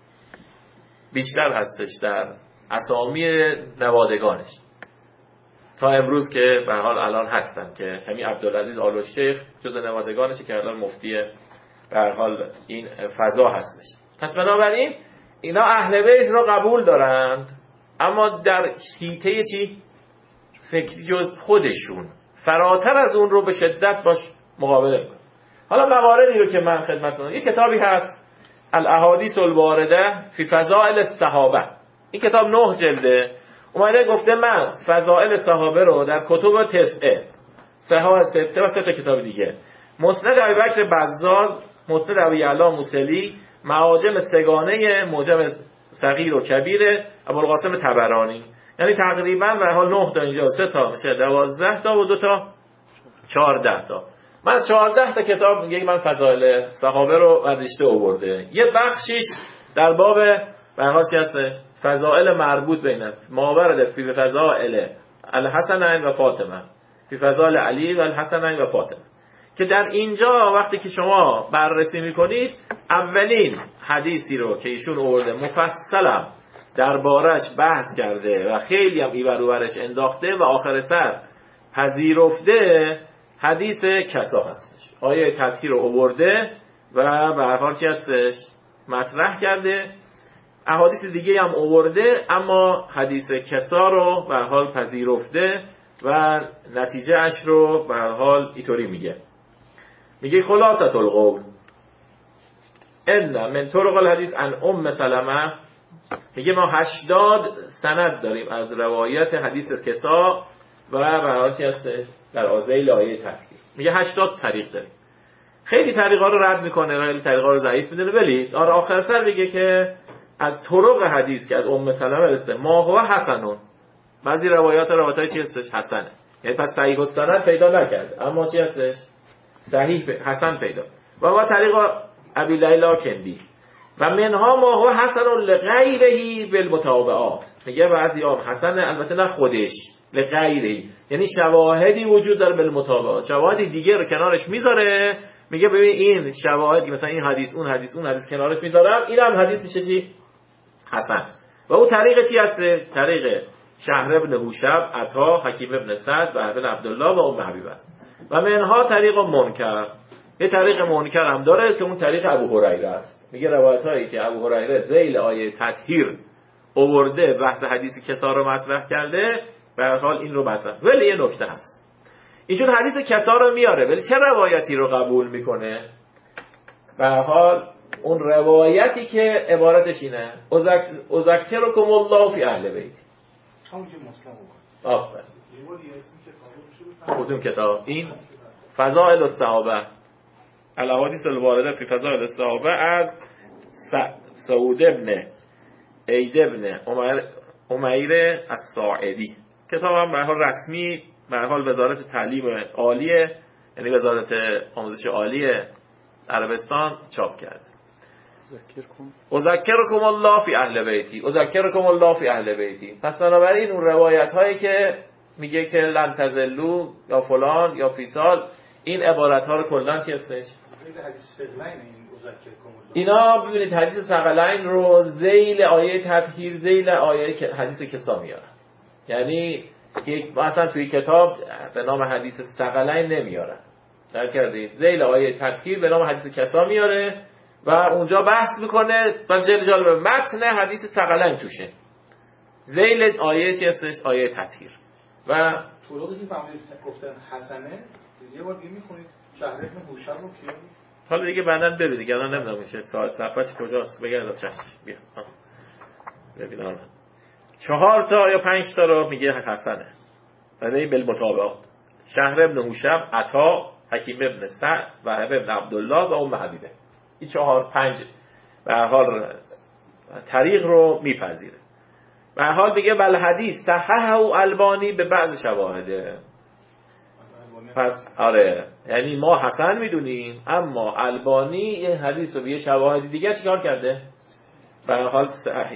بیشتر هستش در اسامی نوادگانش تا امروز که به حال الان هستن، که همین عبدالعزیز آل الشیخ جز نوادگانشه که الان مفتی به حال این فضا هستش. پس بنابراین اینا اهل بیت رو قبول دارند، اما در حیطه چی؟ فکری جز خودشون، فراتر از اون رو به شدت باش مقابله میکنن. حالا مواردی رو که من خدمت کنم، یک کتابی هست الاحادیث الوارده فی فضائل الصحابه. این کتاب 9 جلده. اومده گفته من فضائل صحابه رو در کتب 9 صحاح 6 و 3 تا کتاب دیگه، مسند ابوبکر بزاز، مسند ابی یعلا موصلی، معاجم سگانه، معجم صغیر و کبیر ابوالقاسم طبرانی، یعنی تقریبا به حال 9 تا اینجا 3 تا میشه 12 تا و 2 تا 14 تا. من 14 تا کتاب میگه من فضائل صحابه رو برداشته آورده. یه بخشیش در باب به حال چی هستش؟ فضائل مربوط بین ما ورد فی فضائل الحسنین و فاطمه، فی فضائل علی و الحسنین و فاطمه، که در اینجا وقتی که شما بررسی میکنید اولین حدیثی رو که ایشون آورده مفصلا دربارش بحث کرده و خیلی هم ایور و ورش انداخته و آخر سر پذیرفته حدیث کسا هستش. آیه تطهیر رو آورده و به هر حال چی هستش مطرح کرده. احادیث دیگه هم آورده، اما حدیث کسا رو به هر حال پذیرفته و نتیجه اش رو به هر حال اینطوری میگه خلاصة القول ان من طرق الحدیث عن سلمة. میگه ما 80 سند داریم از روایت حدیث کسا و به هر حال چی هستش در آذیل آیه تطهیر. میگه 80 طریق داریم. خیلی طریقا رو رد میکنه، خیلی طریقا رو ضعیف میدونه، ولی آخر سر میگه که از طرق حدیث که از سلمة رسته ما هو حسنون، بعضی روایاتای چی هستش؟ حسنه. یعنی پس صحیح السند پیدا نکرد، اما چی هستش؟ صحیح حسن پیدا. و ما طریق ابی لیلا کندی و منها ما هو حسن لغیره بالمتابعات. میگه بعضی حسن البته نه خودش، لغیره یعنی شواهدی وجود داره بالمتابعات، شواهدی دیگه رو کنارش میذاره، میگه ببین این شواهد مثلا این حدیث اون حدیث کنارش میذارم، اینم حدیث میشه چی؟ حسن. و اون طریق چی هست؟ طریق شهر ابن هوشب، عطا، حکیم ابن سعد و ابن عبدالله و ام حبیب است. و منها طریق منکر، یه طریق منکر هم داره که اون طریق ابو هریره است. میگه روایت هایی که ابو هریره ذیل آیه تطهیر آورده بحث حدیث کسا رو مطرح کرده، به هر حال این رو مطرح. ولی یه نکته هست، ایشون حدیث کسا رو میاره ولی چه روایتی رو قبول میکنه؟ به هر حال اون روایتی که عبارتش اینه اذکرکم الله فی اهل بیت. همون که مسلم بود. آفرین. کدوم کتاب؟ این فضائل الصحابه، الاحادیث الوارده فی فضائل الصحابه از سعود ابن عید ابن عمیر الساعدی. کتاب هم به هر حال رسمی، به هر حال وزارت تعلیم عالیه، یعنی وزارت آموزش عالی عربستان چاپ کرده. اذکرکم الله فی اهل بیتی، اذکرکم الله فی اهل بیتی. پس بنابراین اون روایت هایی که میگه که لن تزلوا یا فلان یا فیصال، این عبارت ها رو کلا چی هستش؟ اینا ببینید حدیث ثقلین رو ذیل آیه تطهیر، ذیل آیه حدیث کسا میارن. یعنی یک مثلا توی کتاب به نام حدیث ثقلین نمیارن، درک کردید؟ ذیل آیه تطهیر به نام حدیث کسا میاره و اونجا بحث میکنه و جالب متن حدیث ثقلین توشه، ذیل آیه چی هستش؟ آیه تطهیر. و طرقی که فهمید گفتن حسنه، یه بار دیگه میخونید شهر ابن هوشب رو کیه؟ حالا دیگه بعدن ببینید، دیگه الان نمیدونم میشه صفحه‌اش کجاست، بگردم چشم بیا ببینم 4 تا یا 5 تا رو میگه حسنه، یعنی بالمتابعات. شهر ابن هوشب، عطا، حکیم ابن سعد و ابن عبدالله و ام حبیبه. این 4-5 به هر حال طریق رو میپذیره. به هر حال دیگه بل حدیث صححه البانی به بعض شواهده. پس آره، یعنی ما حسن میدونیم اما البانی این حدیث رو به شواهد دیگه چیکار کرده؟ به هر حال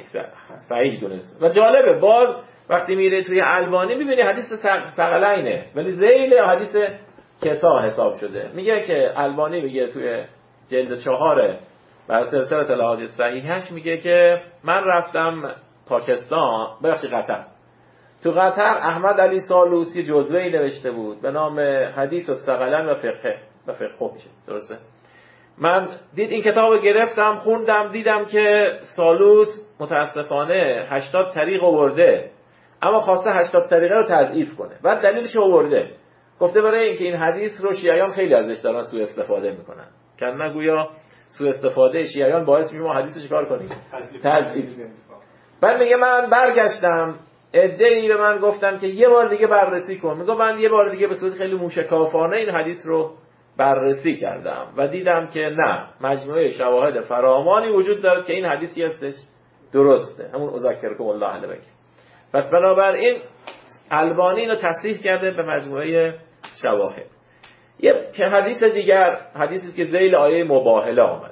صحیح دونست. و جالبه باز وقتی میره توی البانی میبینی حدیث ثقلینه ولی ذیل حدیث کسا حساب شده. میگه که البانی میگه توی جلد 4 بر سلسله الاحادیث صحیحش میگه که من رفتم پاکستان، قطر. تو قطر احمد علی سالوسی جزوه‌ای نوشته بود به نام حدیث الثقلین و فقه میشه، درسته؟ من این کتابو گرفتم خوندم، دیدم که سالوس متاسفانه 80 طریق آورده اما خواسته 80 طریقه رو تضعیف کنه. بعد دلیلش آورده، گفته برای اینکه این حدیث رو شیعیان خیلی ازش دارن سوء استفاده میکنن، که نگویا سوء استفاده شیعیان باعث میشه ما حدیثو چیکار کنیم؟ تضعیف. بعد میگه من برگشتم، عده‌ای به من گفتن که یه بار دیگه بررسی کن. میگم من یه بار دیگه به صورت خیلی موشکافانه این حدیث رو بررسی کردم و دیدم که نه، مجموعه شواهد فراوانی وجود داره که این حدیثی هستش درسته، همون اذکرکم الله اهل بیت. پس بنابراین البانی اینو تصحیح کرده به مجموعه شواهد. یه حدیث دیگر، حدیثی که ذیل آیه مباهله آمد،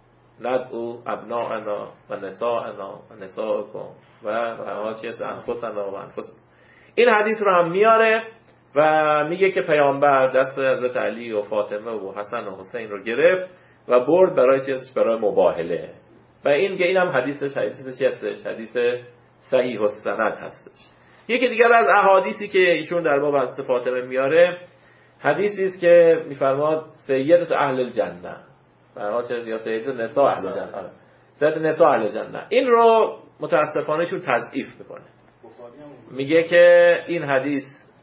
ندعو ابناءنا و نساءنا و نساءکم و هاچیس انفسنا و انفسکم. این حدیث رو هم میاره و میگه که پیامبر دست حضرت علی و فاطمه و حسن و حسین رو گرفت و برد برای مباهله و اینم حدیثش چی هستش؟ حدیث صحیح السند هستش. یکی دیگر از احادیثی که ایشون در باب حضرت فاطمه میاره حدیثی است که میفرماد سیدت اهل الجنه، برای چه یا سیدت نساء اهل الجنه، سیدت نساء اهل الجنه. این رو متاسفانه شون تضعیف میکنه، میگه که این حدیث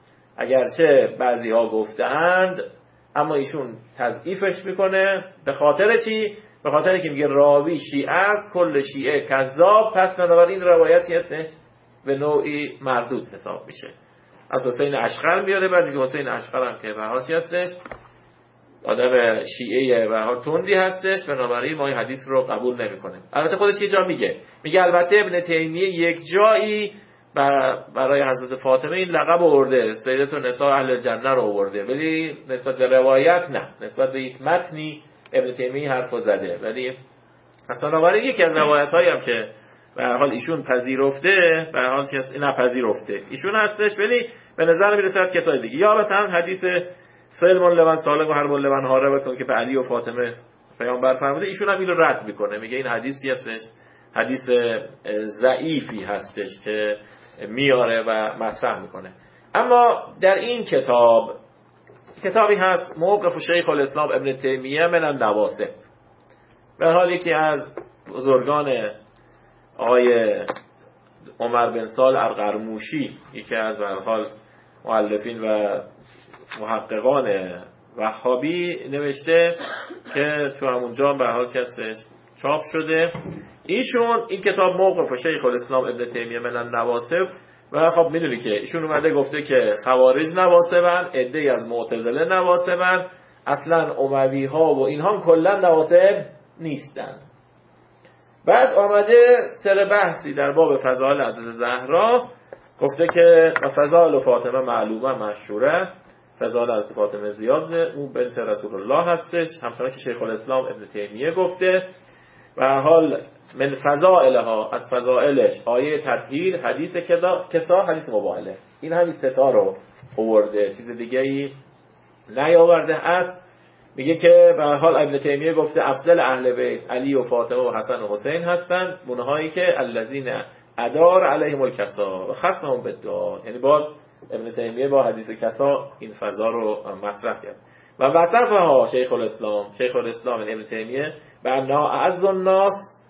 اگرچه بعضی‌ها گفتند اما ایشون تضعیفش میکنه. به خاطر چی؟ به خاطر اینکه میگه راوی شیعه است، کل شیعه کذاب، پس بنابراین روایتی هستش به نوعی مردود حساب میشه. از حسین اشقر میاره، بعد میگه حسین اشقر هم که به هر چی هستش آدم شیعه به هر تندی هستش، بنابراین ما این حدیث رو قبول نمیکنیم. البته خودش یه جا میگه البته ابن تیمیه یک جایی برای حضرت فاطمه این لقب آورده، سیدة نساء اهل جنه رو آورده، ولی نسبت به روایت نه، نسبت به یک متنی ابن تیمیه حرفو زده. ولی اصلا بنابراین یکی از روایت‌هایی هم که به هر حال ایشون پذیرفته، به هر حال این نپذیرفته ایشون هستش، ولی به نظر میرسه کسای دیگه، یا مثلا حدیث سلم لمن سالم و حرب لمن حارب که به علی و فاطمه پیامبر فرموده، ایشون هم اینو رد میکنه، میگه این حدیثی هستش، حدیث ضعیفی هستش که میاره و مطرح میکنه. اما در این کتابی هست موقف شیخ الاسلام ابن تیمیه من النواسب، به حال یکی از بزرگان آقای عمر بن سال القرموشی، یکی از به حال مؤلفین و محققان وهابی نوشته که تو همونجا به حال هستش چاپ شده. ایشون این کتاب موقف شیخ الاسلام ابن تیمیه من النواسب، و خب میدونی که ایشون اومده گفته که خوارج نواسبن، عده‌ای از معتزله نواسبن، اصلا اموی ها و اینها کلا نواسب نیستن. بعد آمده سر بحثی در باب فضائل حضرت زهرا، گفته که فضائل فاطمه معلومه مشهوره، فضائل حضرت فاطمه زیاد، اون بنت رسول الله هستش، همچنان که شیخ الاسلام ابن تیمیه گفته. و حال من فضائلها، از فضائلش آیه تطهیر، حدیث کسا، حدیث مباهله، این همین ستا رو آورده، چیز دیگه ای نیاورده است. میگه که به هر حال ابن تیمیه گفته افضل اهل بیت علی و فاطمه و حسن و حسین هستند، اونهایی که الذین ادار علیهم الکسا و خصمهم بالدعا، یعنی باز ابن تیمیه با حدیث کسا این فضا رو مطرح کرد. و وصفها شیخ الاسلام ابن تیمیه بنا اعز الناس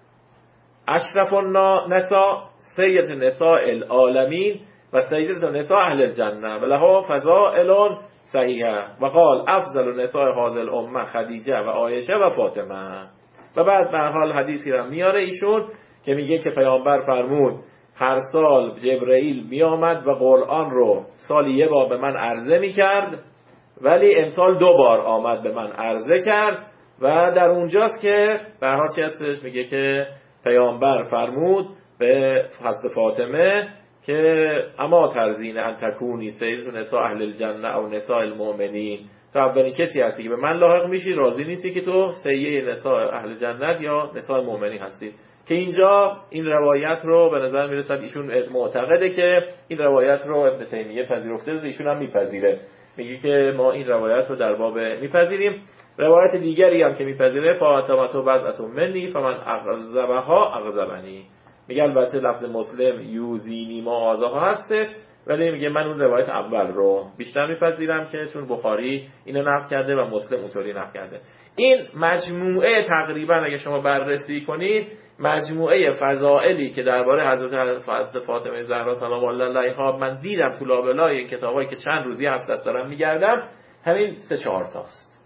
اشرف النساء سید نساء العالمین و سیدة نساء اهل الجنه و لها فضائل صحیحه و قال افضل نساء هذه الامه خدیجه و عایشه و فاطمه. و بعد به هر حال حدیثی رو میاره ایشون که میگه که پیامبر فرمود هر سال جبرئیل میآمد و قرآن رو سالی یه بار به من عرضه میکرد، ولی امسال 2 بار آمد به من عرضه کرد. و در اونجاست که به هر حال چی هستش، میگه که پیامبر فرمود به حضرت فاطمه که اما ترزین ان تکونی سیدة نساء اهل الجنه او نساء المؤمنین، تو اولین کسی هستی که به من لاحق میشی، راضی نیستی که تو سیده نساء اهل جنت یا نساء المؤمنین هستی. که اینجا این روایت رو به نظر میرسد ایشون معتقده که این روایت رو ابن تیمیه پذیرفته، ایشون هم میپذیره، میگه که ما این روایت رو در باب میپذیریم. روایت دیگری هم که میپذیره فاطمه بضعة منی فمن اغضبها اغضبنی، میگه البته لفظ مسلم یوزینی ما آزاها هستش، ولی میگه من اون روایت اول رو بیشتر میپذیرم که چون بخاری اینو نقل کرده و مسلم اونطوری نقل کرده. این مجموعه تقریبا اگه شما بررسی کنید، مجموعه فضائلی که درباره حضرت فاطمه زهرا سلام الله علیها من دیدم تو لابلای این کتابایی که چند روزی هفت دست دارم میگردم، همین 3-4 تاست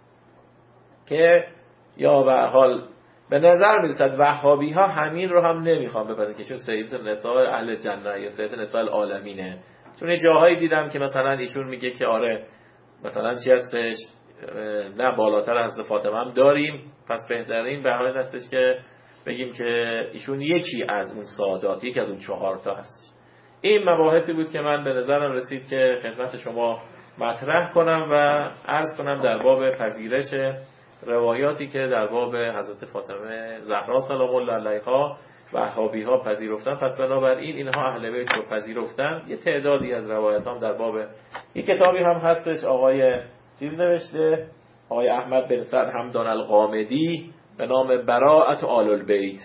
که یا به حال به نظر میرسد وهابی ها همین رو هم نمیخوان بپذیرن که چون سیدة نساء اهل جنه یا سیدة نساء العالمینه. چون جاهایی دیدم که مثلا ایشون میگه که آره مثلا چی هستش، نه بالاتر از فاطمه هم داریم، پس بهترین به حال هستش که بگیم که ایشون یکی از اون سادات، یکی از اون 4 تا هست. این مباحثی بود که من به نظرم رسید که خدمت شما مطرح کنم و عرض کنم در باب پذیرش روایاتی که در باب حضرت فاطمه زهرا سلام الله علیها وهابی ها پذیرفتن. پس بنابراین اینها اهل بیت رو پذیرفتن. یه تعدادی از روایات هم در باب یک کتابی هم هستش آقای چیز نوشته، آقای احمد بن سعد حمدان القامدی به نام براءت آل البیت،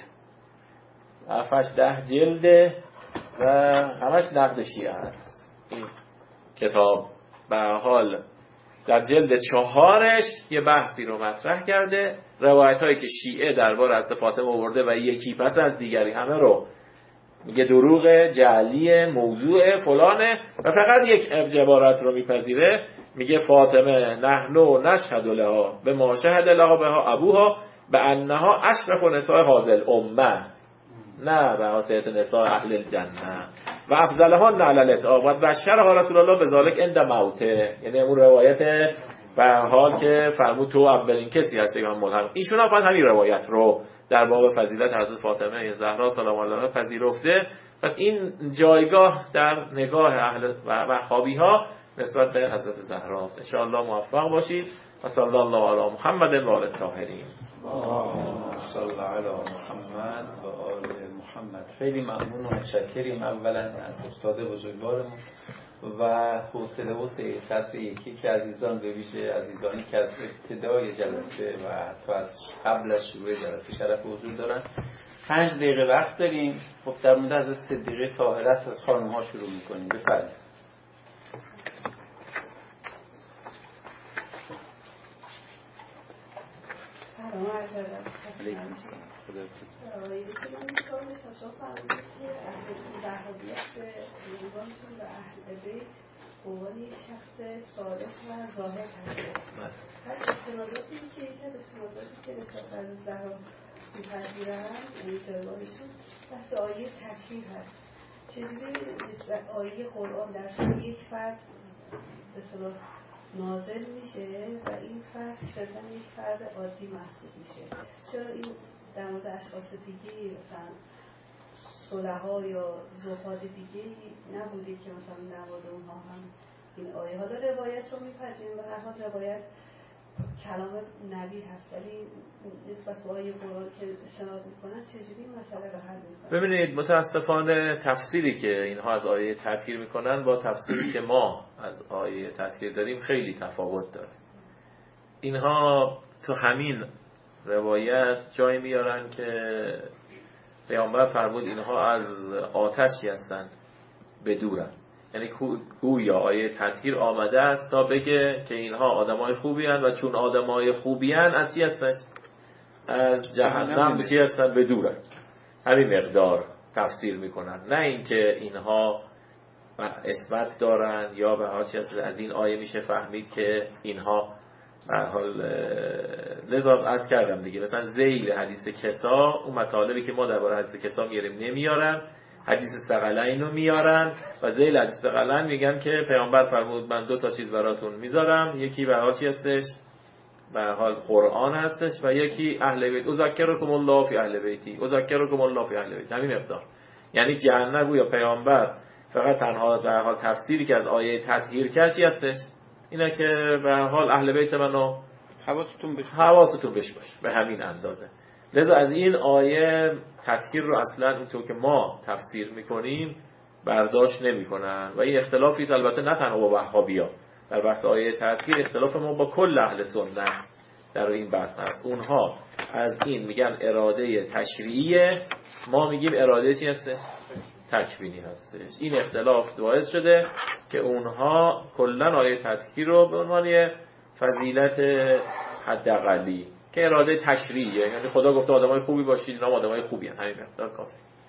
7-10 جلده و همش نقد شیعه هست. این کتاب به حال در جلد 4 یه بحثی رو مطرح کرده، روایت هایی که شیعه درباره حضرت فاطمه آورده و یکی پس از دیگری همه رو میگه دروغ جعلی موضوع فلانه و فقط یک عبارت رو میپذیره، میگه فاطمه نحنو نشهد لها به ما شهد لها بها ابوها به انها اشرف نساء هذه الامه، نه به سیدة نساء اهل الجنه و افضلها علی الاطلاق و بشرها رسول الله بذالک عند موته. یعنی اون روایت به حال که فرمود تو اولین کسی هستی که من ملحق. ایشون هم همین روایت رو در باب فضیلت حضرت فاطمه زهرا سلام الله علیها پذیرفته. پس این جایگاه در نگاه اهل وهابی ها نسبت به حضرت زهرا است. ان شاء الله موفق باشید. و صلی الله علی محمد و آل الطاهرین. صلی علی محمد و آل محمد. خیلی ممنون و متشکریم اولا از استاد بزرگوارمون و حوصله و سعادت یکی که عزیزان، به ویژه عزیزانی که از ابتدای جلسه و حتی از قبل از شروع جلسه شرف حضور دارن. 5 دقیقه وقت داریم. خب در مورد حضرت صدیقه طاهره است، از خانم ها شروع میکنیم. بفرمایید. سلام عرض ادب. خدا به عنوان یک شخص صالح و زاهد هست. هر استناداتی که نسبت از زهرا می‌پذیرن، یعنی جایگاهشون بحث آیه تکفیر هست. چجوری نسبت آیه قرآن در شأن یک فرد به اصطلاح نازل میشه و این فرد شدن یک فرد عادی محسوب میشه؟ چرا این در مورد اشخاص دیگه مثلا صلحا یا زهاد دیگه نبوده که مثلا در مورد اونها هم این آیه ها داره؟ روایت رو میپذیریم و هر حال روایت کلام نبی هست، ولی نسبت به آیه قرآن که استناد میکنن چجوری مسئله رو حل میکنن؟ ببینید متاسفانه تفسیری که اینها از آیه تطهیر میکنن با تفسیری که ما از آیه تطهیر داریم خیلی تفاوت داره. اینها تو همین روایت جایی میارن که پیامبر فرمود اینها از آتشی هستند بدورن، یعنی گویا آیه تطهیر آمده است تا بگه که اینها آدمای خوبی هستند و چون آدمای خوبی هستند از چی هستند؟ از جهنم چی هستند؟ بدورن. همین مقدار تفسیر میکنن، نه اینکه اینها عصمت دارن یا به هر چی از این آیه میشه فهمید که اینها به هر حال لذا عرض کردم دیگه، مثلا ذیل حدیث کسا اون مطالبی که ما درباره حدیث کسا میاریم نمیارن، حدیث ثقلین رو میارن و ذیل حدیث ثقلین میگن که پیامبر فرمود من 2 چیز براتون میذارم، یکی به هر چی هستش؟ به هر حال قرآن هستش و یکی اهل بیت. اذکرکم الله فی اهل بیتی، اذکرکم الله فی اهل بیت. همین مقدار. یعنی گرنه گویا پیامبر فقط تنها به هر حال تفسیری که از آیه تطهیر کشی هستش اینه که به هر حال اهل بیت منو حواستون بشه باشه، به همین اندازه. لذا از این آیه تطهیر رو اصلا اونطور که ما تفسیر میکنیم برداشت نمیکنن و این اختلافی است البته نه تنها با وهابی‌ها. در بحث آیه تطهیر اختلاف ما با کل اهل سنت در این بحث هست. اونها از این میگن اراده تشریعیه، ما میگیم اراده چی هستش؟ تکوینی هستش. این اختلاف باعث شده که اونها کلا آیه تطهیر رو به عنوان فضیلت حداقلی که اراده تشریعیه، یعنی خدا گفته آدمای خوبی باشید، اینا آدمای خوبی هستند، همین مقدار کافی.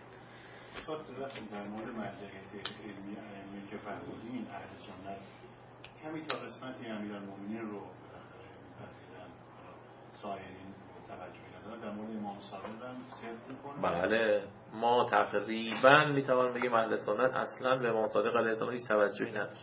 صد در مورد مرجعیت علمی ائمه که فرمودین اهل سنت کمی تا قسمتی امیرالمومنین رو بالاخره می‌پذیرن، سایرین توجهی ندارن. در مورد امام صادق هم صدق می‌کنن. بله، ما تقریبا میتوان بگیم اهل سنت اصلا به امام صادق علیه السلام هیچ توجهی نداره.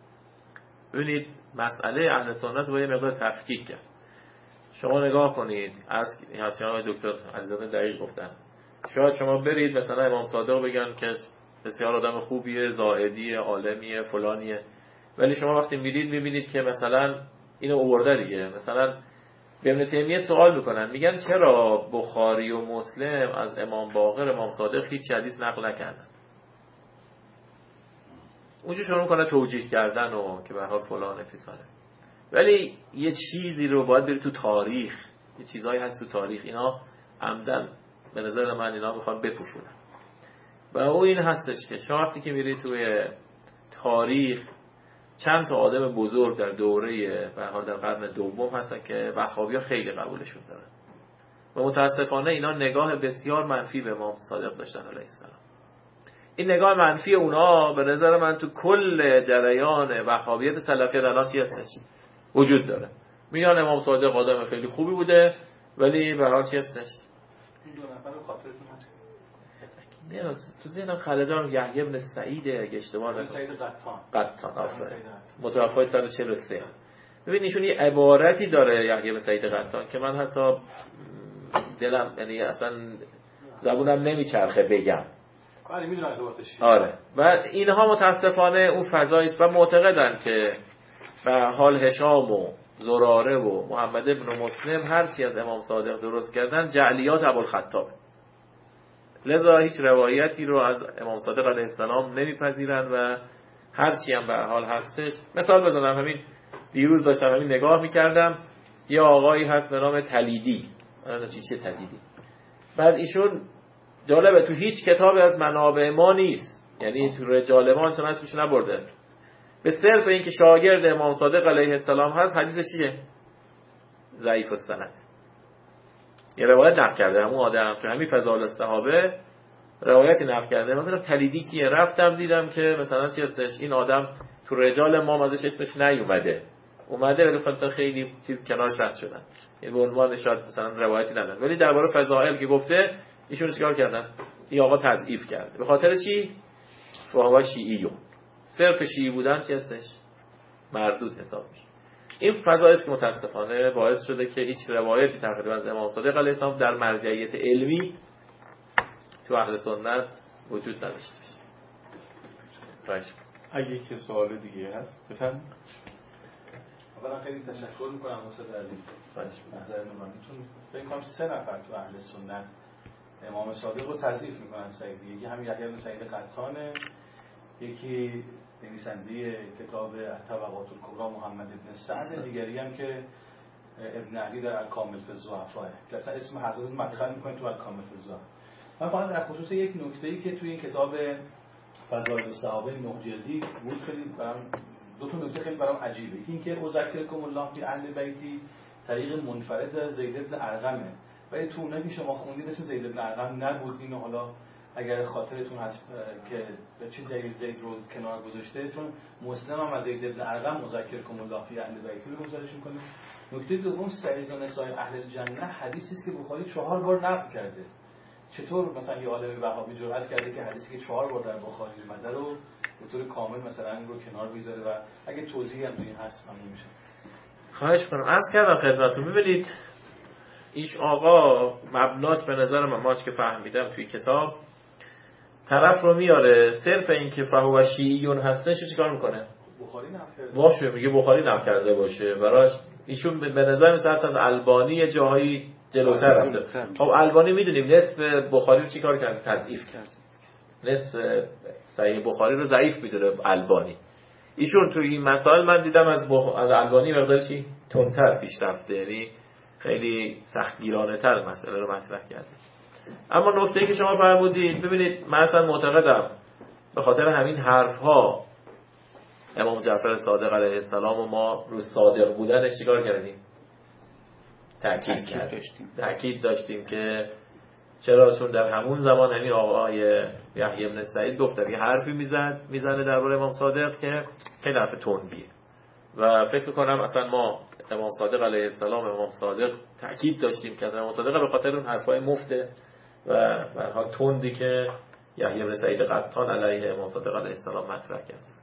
ببینید مسئله اهل سنت رو یه مقدار تفکیک کرد. شما نگاه کنید، از آقای دکتر علیزاده دقیق گفتن، شاید شما برید مثلا امام صادق بگن که بسیار آدم خوبیه، زاهدیه، عالمیه، فلانیه، ولی شما وقتی میرید میبینید که مثلا اینو آورده دیگه. مثلا به ابن تیمیه سوال میکنن، میگن چرا بخاری و مسلم از امام باقر امام صادق هیچ حدیث نقل نکردن؟ اونجا شروع میکنه توجیه کردن و که به هر حال فلان فیسانه. ولی یه چیزی رو باید برید تو تاریخ، یه چیزایی هست تو تاریخ، اینا عمدن به نظر من اینا میخوان بپوشونن و او این هستش که شما وقتی که میرید توی تاریخ چند تا آدم بزرگ در دوره به هر حال در قرن دوم هستن که وهابی‌ها خیلی قبولشون دارن و متاسفانه اینا نگاه بسیار منفی به امام صادق داشتن علیه السلام. این نگاه منفی اونا به نظر من تو کل جریان وهابیت سلفیت الان چی هستش؟ وجود داره. میگن امام صادق آدم خیلی خوبی بوده ولی به هر حال چی هستش؟ این 2 نفر رو خاطرتون هست؟ نه تو ذهنم خلجان یحیی بن سعید اگه اشتباه نکنم، سعید قطان آفرین، متوفی 143. ببین ایشون یه عبارتی داره یحیی بن سعید قطان که من حتی دلم یعنی اصلا زبونم نمیچرخه بگم. آره میدونم ارتباطش. آره و اینها متاسفانه اون فضایی است و معتقدن که به حال هشام و زراره و محمد ابن مسلم هر چی از امام صادق درست کردن جعلیات ابوالخطاب، لذا هیچ روایتی رو از امام صادق علیه السلام نمیپذیرن و هر چی هم به حال هستش. مثال بزنم، همین دیروز داشتم همین نگاه میکردم، یه آقایی هست به نام تلیدی، چیه تلیدی، بعد ایشون جالبه تو هیچ کتابی از منابع ما نیست، یعنی تو رجال ما چون اسمش نبرده، به صرف اینکه شاگرد امام صادق علیه السلام هست حدیثش چیه؟ ضعیف السند. یه روایت نقل کرده همون آدم تو همین فضائل الصحابه روایتی نقل کرده، من گفتم تلیدی کیه؟ رفتم دیدم که مثلا چی هستش، این آدم تو رجال ما ازش اسمش نیومده، اومده ولی مثلا خیلی چیز کنارش رد شدن، یعنی به عنوان شاید مثلا روایتی نداره، ولی درباره فضائل که گفته ایشون چیکار کردن؟ این آقا تضعیف کرده. به خاطر چی؟ فهو شیعیون، صرف شیعی بودن چی هستش؟ مردود حساب میشه. این فضایی است که متاسفانه باعث شده که هیچ روایتی تقریبا از امام صادق علیه السلام در مرجعیت علمی تو اهل سنت وجود نداشته باشه. اگه که سوال دیگه هست بفرمایید. اولا خیلی تشکر میکنم استاد عزیز نظر نورانیتون. فکر کنم 3 نفر تو اهل سنت امام صادق رو تضعیف میکنن سعیدی. یکی همین یحیی بن سعید قطانه، یکی نویسنده کتاب طبقات الکبری محمد بن سعد، دیگری هم که ابن علی در الکامل فی الضعفاء که اصلا اسم حضرت مدخل میکنه تو الکامل فی الضعفاء. من فقط در خصوص یک نکته‌ای که توی این کتاب فضائل الصحابه 9 جلدی بود خیلی برام 2 تا نکته خیلی برام عجیبه. یکی اینکه اذکرکم الله فی اهل بیتی طریق منفرد از زید بن ارقمه، ولی تو اونایی که شما خوندید اسم زید بن ارقم نبود. اینو حالا اگر خاطرتون هست که به چه دلیل زید رو کنار گذاشته، چون مسلم هم از زید بن ارقم مذکرکم الله فی اهل بیتی رو گزارش می‌کنه. نکته دوم سعید و نساء اهل الجنه حدیثی است که بخاری 4 بار نقل کرده. چطور مثلا یه عالم وهابی جرأت کرده که حدیثی که 4 بار در بخاری اومده رو به طور کامل مثلا رو کنار بذاره؟ و اگه توضیحی هم توی این هست ممنون میشه. خواهش کنم. عرض کردم خدمتتون، ببینید ایش آقا مبناش به نظر من ماچ که فهمیدم توی کتاب طرف رو میاره صرف این که فهو شیعیون هستش چیکار میکنه؟ بخاری نقل کرده باشه، میگه بخاری نقل کرده باشه، براش ایشون به نظر مثلا از البانی یه جایی جلوتر رفته. خب البانی میدونیم نصف بخاری رو چیکار کرد؟ تضعیف کرد. نصف صحیح بخاری رو ضعیف میدونه البانی. ایشون توی این مسائل من دیدم از البانی مقدار چی تندتر پیش رفته، یعنی خیلی سختگیرانه تر مسئله رو مطرح کرده. اما نکته‌ای که شما فرمودید، ببینید من اصلا معتقدم به خاطر همین حرف‌ها امام جعفر صادق علیه السلام و ما رو صادق بودنش چیکار کردیم؟ تأکید داشتیم که چرا؟ چون در همون زمان همین آقای یحیی بن سعید گفت یه حرفی میزنه درباره امام صادق که خیلی حرف تندیه و فکر میکنم اصلا ما امام صادق علیه السلام امام صادق تأکید داشتیم که امام صادق به خاطر اون حرفای مفته و به حال تندی که یحیی بن سعید قطان علیه امام صادق علیه السلام مطرح کرد.